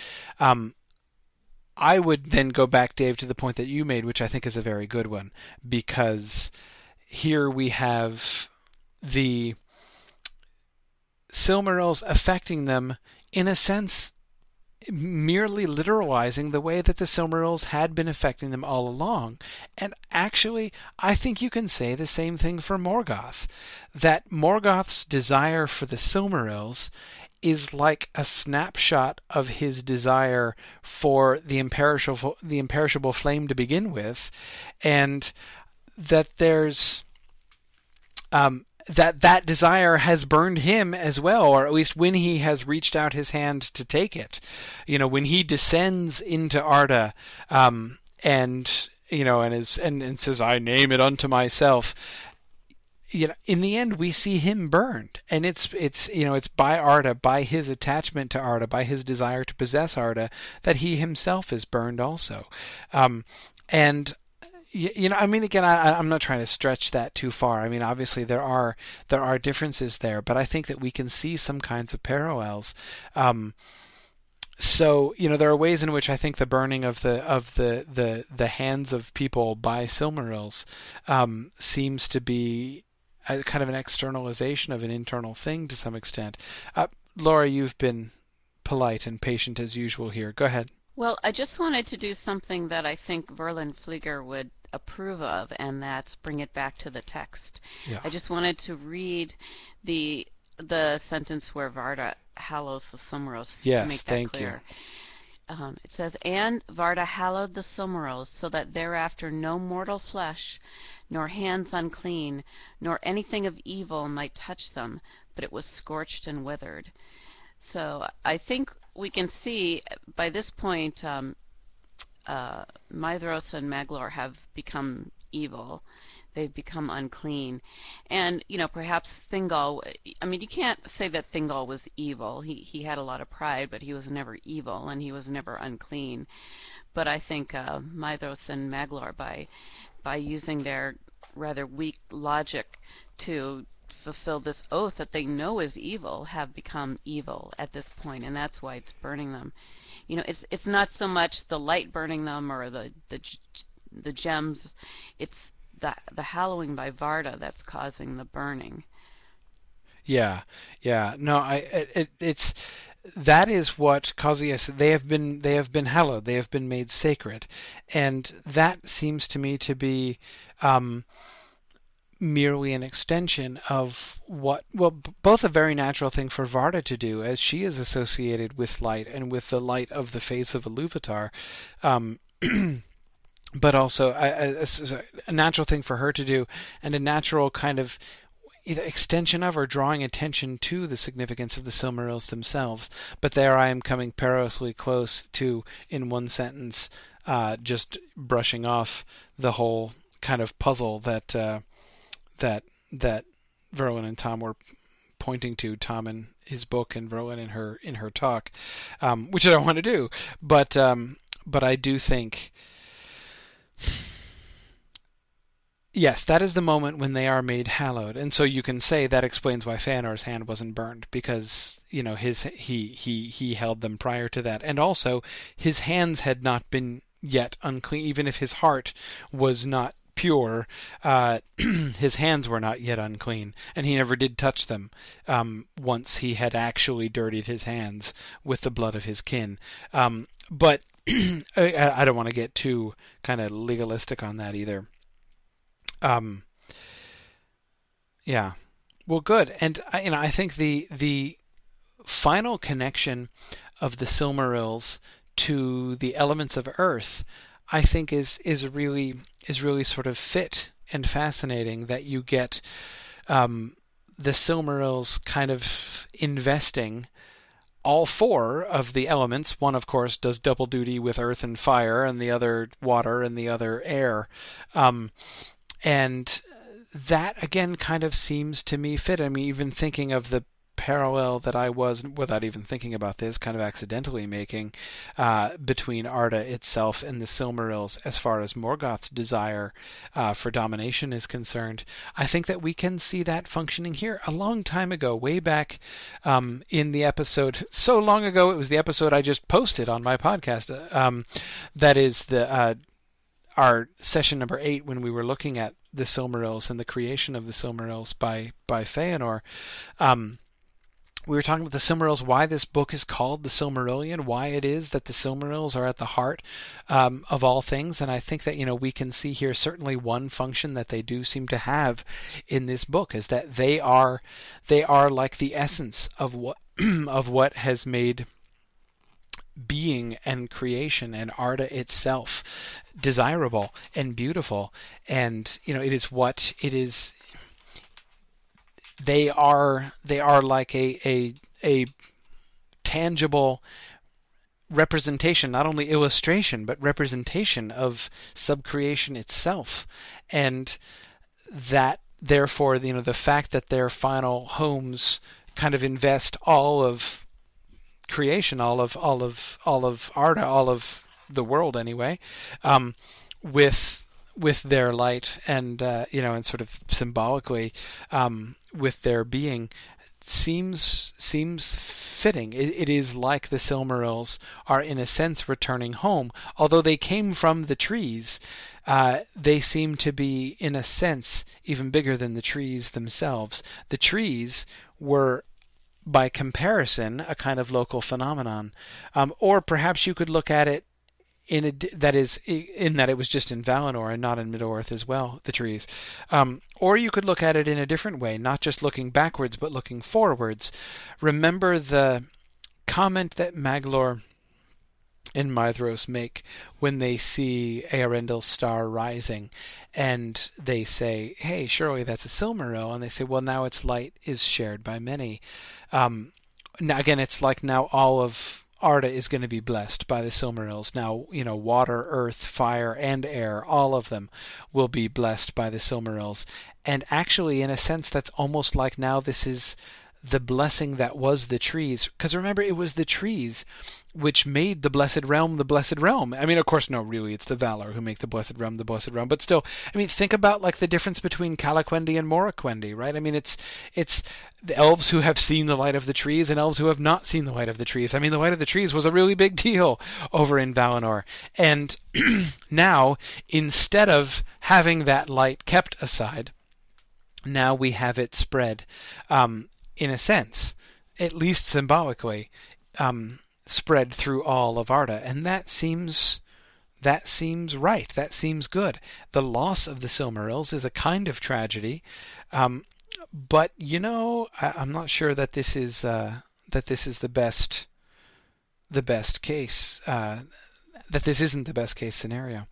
I would then go back, Dave, to the point that you made, which I think is a very good one, because here we have the Silmarils affecting them in a sense merely literalizing the way that the Silmarils had been affecting them all along. And actually, I think you can say the same thing for Morgoth. That Morgoth's desire for the Silmarils is like a snapshot of his desire for the imperishable flame to begin with, and that there's that desire has burned him as well, or at least when he has reached out his hand to take it. When he descends into Arda, and says, "I name it unto myself." In the end, we see him burned, and it's by Arda, by his attachment to Arda, by his desire to possess Arda, that he himself is burned also. And again, I'm not trying to stretch that too far. Obviously there are differences there, but I think that we can see some kinds of parallels. So there are ways in which I think the burning of the hands of people by Silmarils seems to be a kind of an externalization of an internal thing to some extent. Laura, you've been polite and patient as usual here. Go ahead. Well, I just wanted to do something that I think Verlin Flieger would approve of, and that's bring it back to the text. Yeah. I just wanted to read the sentence where Varda hallows the Silmarils to make that thank clear. It says, "And Varda hallowed the Silmarils, so that thereafter no mortal flesh, nor hands unclean, nor anything of evil might touch them, but it was scorched and withered." So I think we can see by this point Maedhros and Maglor have become evil. They've become unclean. And, perhaps Thingol, you can't say that Thingol was evil. He had a lot of pride, but he was never evil, and he was never unclean. But I think Maedhros and Maglor, by using their rather weak logic to fulfill this oath that they know is evil, have become evil at this point, and that's why it's burning them. It's not so much the light burning them or the gems. It's the hallowing by Varda that's causing the burning. Yeah. No, it's that is what causes. Yes, they have been hallowed. They have been made sacred, and that seems to me to be merely an extension of both a very natural thing for Varda to do, as she is associated with light and with the light of the face of Iluvatar, but also a natural thing for her to do, and a natural kind of either extension of or drawing attention to the significance of the Silmarils themselves. But there I am coming perilously close to, in one sentence, just brushing off the whole kind of puzzle that Verlin and Tom were pointing to, Tom in his book and Verlin in her talk, which I don't want to do, but I do think, yes, that is the moment when they are made hallowed, and so you can say that explains why Feanor's hand wasn't burned, because he held them prior to that, and also his hands had not been yet unclean, even if his heart was not pure, his hands were not yet unclean, and he never did touch them once he had actually dirtied his hands with the blood of his kin. But I don't want to get too kind of legalistic on that either. Yeah, well, good. And I think the final connection of the Silmarils to the elements of Earth, I think is really sort of fit and fascinating, that you get the Silmarils kind of investing all four of the elements. One, of course, does double duty with earth and fire, and the other water, and the other air. And that, again, kind of seems to me fit. Even thinking of the parallel that I was, without even thinking about this, kind of accidentally making between Arda itself and the Silmarils as far as Morgoth's desire for domination is concerned, I think that we can see that functioning here. A long time ago, way back in the episode, so long ago it was the episode I just posted on my podcast, that is our session number 8, when we were looking at the Silmarils and the creation of the Silmarils by Feanor. we were talking about the Silmarils, why this book is called the Silmarillion, why it is that the Silmarils are at the heart of all things. And I think that, we can see here certainly one function that they do seem to have in this book is that they are like the essence of what of what has made being and creation and Arda itself desirable and beautiful. And it is what it is. They are like a tangible representation, not only illustration, but representation of subcreation itself. And that, therefore, the fact that their final homes kind of invest all of creation, all of Arda, all of the world anyway, with their light and and sort of symbolically with their being, seems fitting. It is like the Silmarils are in a sense returning home, although they came from the trees. They seem to be in a sense even bigger than the trees themselves. The trees were, by comparison, a kind of local phenomenon, or perhaps you could look at it in that it was just in Valinor and not in Middle-earth as well, the trees. Or you could look at it in a different way, not just looking backwards, but looking forwards. Remember the comment that Maglor and Maedhros make when they see Earendil's star rising, and they say, hey, surely that's a Silmaril, and they say, well, now its light is shared by many. Now, again, it's like now all of Arda is going to be blessed by the Silmarils. Now, water, earth, fire, and air, all of them will be blessed by the Silmarils. And actually, in a sense, that's almost like now this is the blessing that was the trees. Because remember, it was the trees which made the Blessed Realm the Blessed Realm. I mean, of course, no, really, it's the Valar who make the Blessed Realm the Blessed Realm. But still, I mean, think about like the difference between Calaquendi and Moraquendi, right? I mean, it's the elves who have seen the light of the trees and elves who have not seen the light of the trees. I mean, the light of the trees was a really big deal over in Valinor. And now, instead of having that light kept aside, now we have it spread, in a sense, at least symbolically, spread through all of Arda. And that seems right. That seems good. The loss of the Silmarils is a kind of tragedy. But I'm not sure that this is the best case. That this isn't the best case scenario.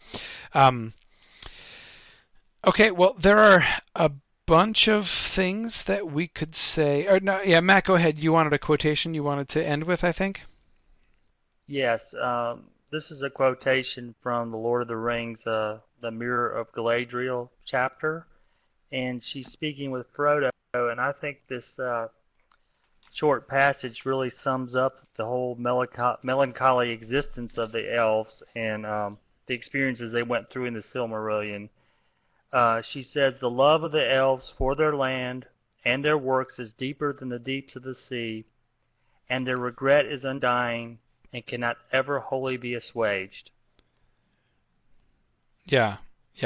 Okay, well, there are a bunch of things that we could say. Or no, yeah, Matt, go ahead. You wanted a quotation you wanted to end with, I think. Yes, this is a quotation from The Lord of the Rings, the Mirror of Galadriel chapter. And she's speaking with Frodo, and I think this short passage really sums up the whole melancholy existence of the elves and the experiences they went through in the Silmarillion. She says, the love of the elves for their land and their works is deeper than the deeps of the sea, and their regret is undying and cannot ever wholly be assuaged. Yeah.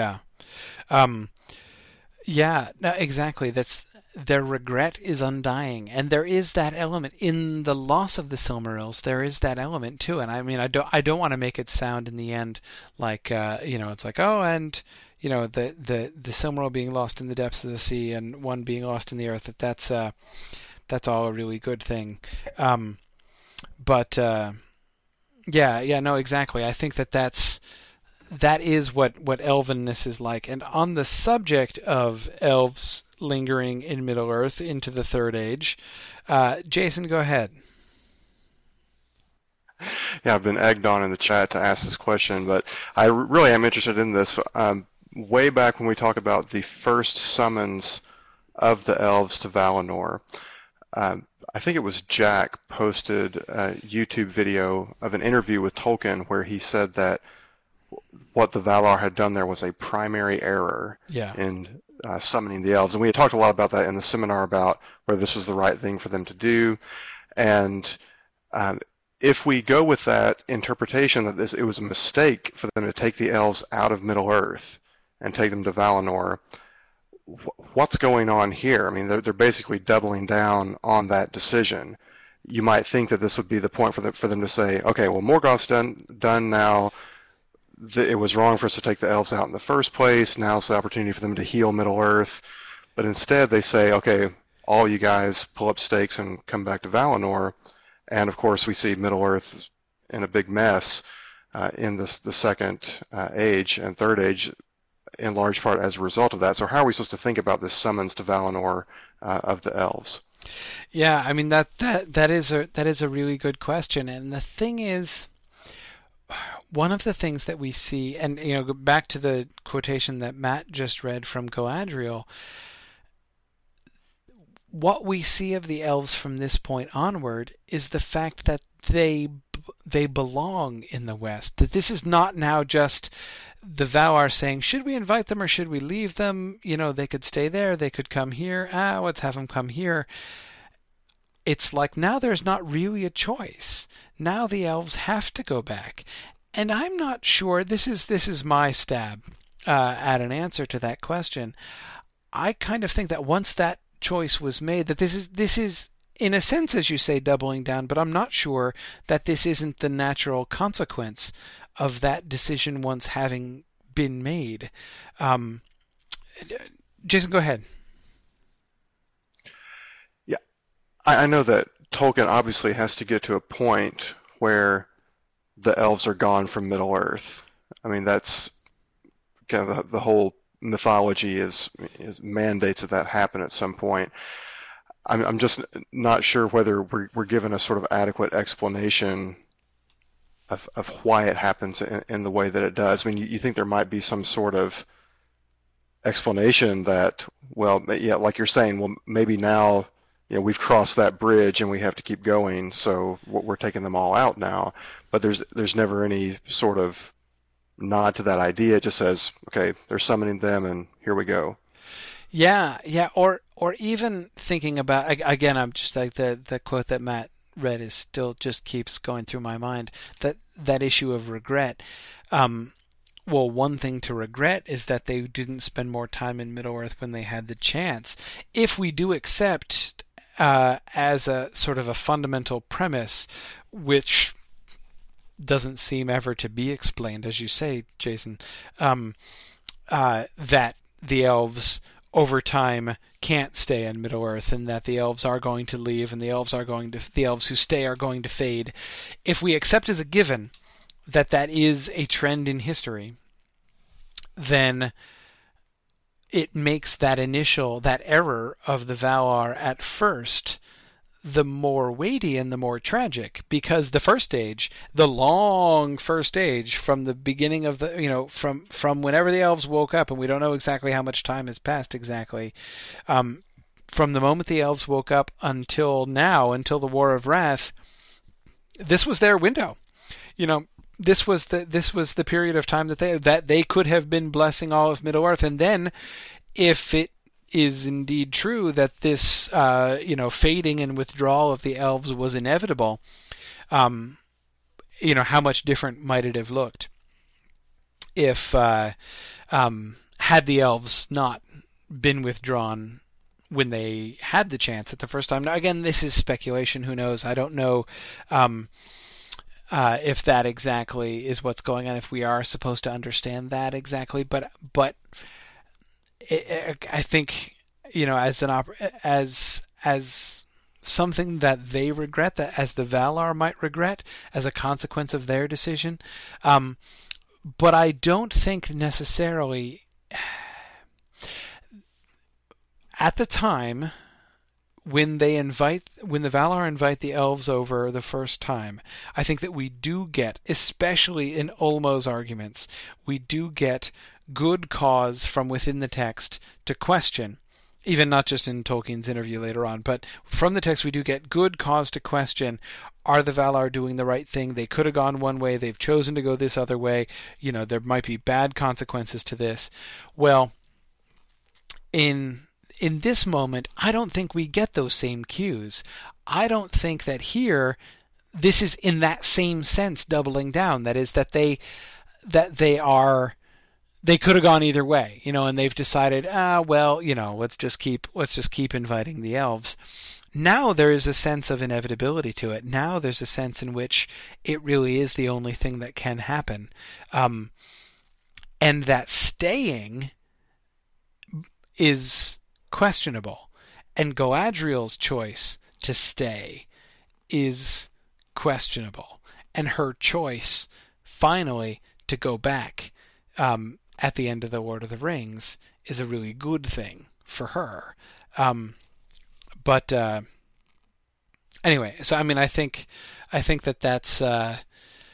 Yeah, no, exactly. That's their regret is undying, and there is that element in the loss of the Silmarils. There is that element too, and I mean, I don't want to make it sound in the end like it's like, oh, and the Silmaril being lost in the depths of the sea and one being lost in the earth. That's all a really good thing. But no, exactly. I think that is what elvenness is like. And on the subject of elves lingering in Middle-earth into the Third Age, Jason, go ahead. Yeah, I've been egged on in the chat to ask this question, but I really am interested in this. Way back when we talk about the first summons of the elves to Valinor, I think it was Jack posted a YouTube video of an interview with Tolkien where he said that what the Valar had done there was a primary error in summoning the elves. And we had talked a lot about that in the seminar about whether this was the right thing for them to do. And if we go with that interpretation that it was a mistake for them to take the elves out of Middle-earth and take them to Valinor, what's going on here? I mean, they're basically doubling down on that decision. You might think that this would be the point for them to say, okay, well, Morgoth's done now. It was wrong for us to take the elves out in the first place. Now's the opportunity for them to heal Middle-earth. But instead they say, okay, all you guys pull up stakes and come back to Valinor. And, of course, we see Middle-earth in a big mess in the Second Age and Third Age, in large part as a result of that. So how are we supposed to think about this summons to Valinor of the elves? Yeah, I mean that is a really good question, and the thing is, one of the things that we see, and go back to the quotation that Matt just read from Galadriel, what we see of the elves from this point onward is the fact that they belong in the West. That this is not now just the Valar saying, should we invite them or should we leave them? They could stay there, they could come here. Let's have them come here. It's like now there's not really a choice. Now the elves have to go back. And I'm not sure, this is my stab at an answer to that question. I kind of think that once that choice was made, that this is in a sense, as you say, doubling down, but I'm not sure that this isn't the natural consequence of that decision once having been made. Jason, go ahead. Yeah, I know that Tolkien obviously has to get to a point where the elves are gone from Middle-earth. I mean, that's kind of the whole mythology is mandates that happen at some point. I'm just not sure whether we're given a sort of adequate explanation of why it happens in the way that it does. I mean, you think there might be some sort of explanation that, well, yeah, like you're saying, well, maybe now we've crossed that bridge and we have to keep going, so we're taking them all out now. But there's never any sort of nod to that idea. It just says, okay, they're summoning them and here we go. Yeah, or even thinking about, again, I'm just like the quote that Matt read is still just keeps going through my mind, that issue of regret. Well, one thing to regret is that they didn't spend more time in Middle-earth when they had the chance. If we do accept as a sort of a fundamental premise, which doesn't seem ever to be explained, as you say, Jason, that the elves over time can't stay in Middle-earth, and that the elves are going to leave, and the elves who stay are going to fade. If we accept as a given that is a trend in history, then it makes that error of the Valar at first the more weighty and the more tragic, because the First Age, the long First Age, from the beginning of the, from whenever the elves woke up, and we don't know exactly how much time has passed exactly, from the moment the elves woke up until now, until the War of Wrath, this was their window. This was the period of time that they could have been blessing all of Middle-earth, and then if it is indeed true that this fading and withdrawal of the elves was inevitable, how much different might it have looked if had the elves not been withdrawn when they had the chance at the first time. Now, again, this is speculation. Who knows? I don't know if that exactly is what's going on, if we are supposed to understand that exactly, but I think, as something that they regret, that as the Valar might regret as a consequence of their decision. But I don't think necessarily at the time when the Valar invite the elves over the first time, I think that we do get, especially in Ulmo's arguments, we do get good cause from within the text to question, even not just in Tolkien's interview later on, but from the text we do get good cause to question, are the Valar doing the right thing? They could have gone one way, they've chosen to go this other way, there might be bad consequences to this. Well, in this moment, I don't think we get those same cues. I don't think that here, this is in that same sense doubling down. That is, that they are they could have gone either way, and they've decided, let's just keep inviting the elves. Now there is a sense of inevitability to it. Now there's a sense in which it really is the only thing that can happen. And that staying is questionable. And Galadriel's choice to stay is questionable. And her choice, finally, to go back at the end of The Lord of the Rings is a really good thing for her. But anyway, so I mean, I think that's the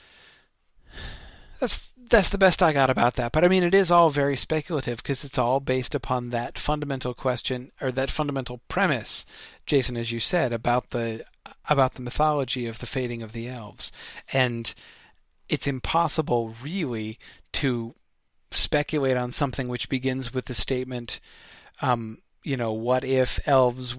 best I got about that. But I mean, it is all very speculative because it's all based upon that fundamental question or that fundamental premise, Jason, as you said, about the mythology of the fating of the elves, and it's impossible really to speculate on something which begins with the statement, what if elves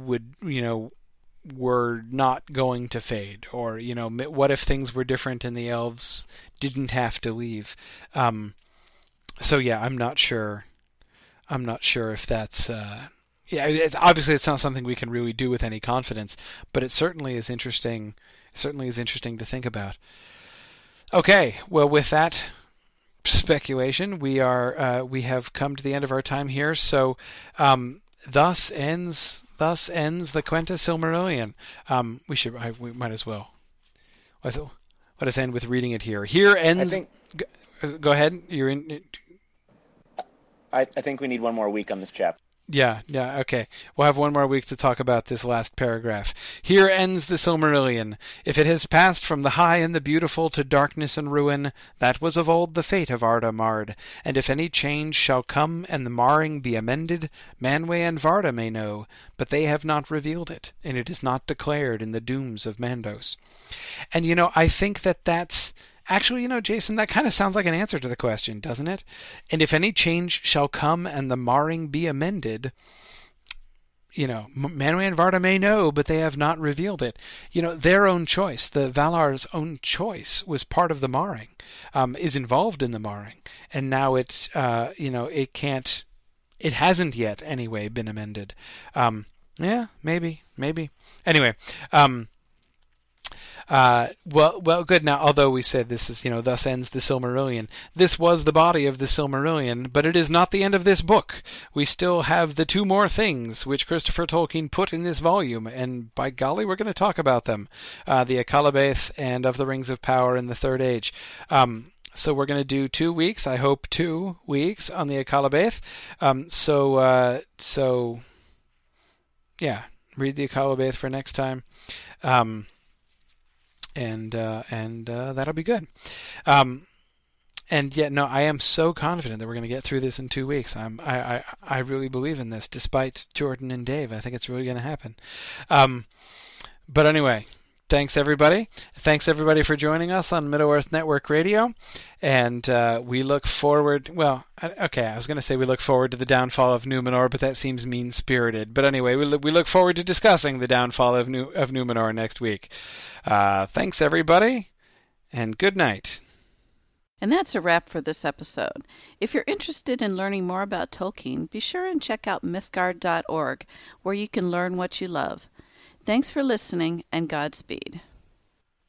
were not going to fade, or what if things were different and the elves didn't have to leave. So yeah, I'm not sure if that's obviously it's not something we can really do with any confidence, but it certainly is interesting. To think about. Okay, well, with that speculation, we have come to the end of our time here. So, thus ends the Quenta Silmarillion. We might as well. Let us end with reading it here. Here ends. Go ahead. You're in. I think we need one more week on this chapter. Yeah, okay. We'll have one more week to talk about this last paragraph. Here ends the Silmarillion. If it has passed from the high and the beautiful to darkness and ruin, that was of old the fate of Arda Mard. And if any change shall come and the marring be amended, Manwë and Varda may know, but they have not revealed it, and it is not declared in the dooms of Mandos. And, I think that's... Actually, Jason, that kind of sounds like an answer to the question, doesn't it? And if any change shall come and the marring be amended, Manwë and Varda may know, but they have not revealed it. Their own choice, the Valar's own choice, was part of the marring, is involved in the marring, and now it hasn't yet anyway been amended. Yeah, maybe. Anyway, well, good. Now, although we said this is, thus ends the Silmarillion, this was the body of the Silmarillion, but it is not the end of this book. We still have the two more things which Christopher Tolkien put in this volume, and by golly, we're going to talk about them. The Akallabêth and Of the Rings of Power in the Third Age. So we're going to do 2 weeks, I hope 2 weeks on the Akallabêth. So yeah, read the Akallabêth for next time. And that'll be good. And yet, no, I am so confident that we're going to get through this in 2 weeks. I really believe in this, despite Jordan and Dave. I think it's really going to happen. But anyway, thanks everybody. Thanks everybody for joining us on Middle-earth Network Radio. And we look forward. Well, okay, I was going to say we look forward to the downfall of Numenor, but that seems mean-spirited. But anyway, we look forward to discussing the downfall of Numenor next week. Thanks everybody, and good night. And that's a wrap for this episode. If you're interested in learning more about Tolkien, be sure and check out mythgard.org, where you can learn what you love. Thanks for listening, and Godspeed.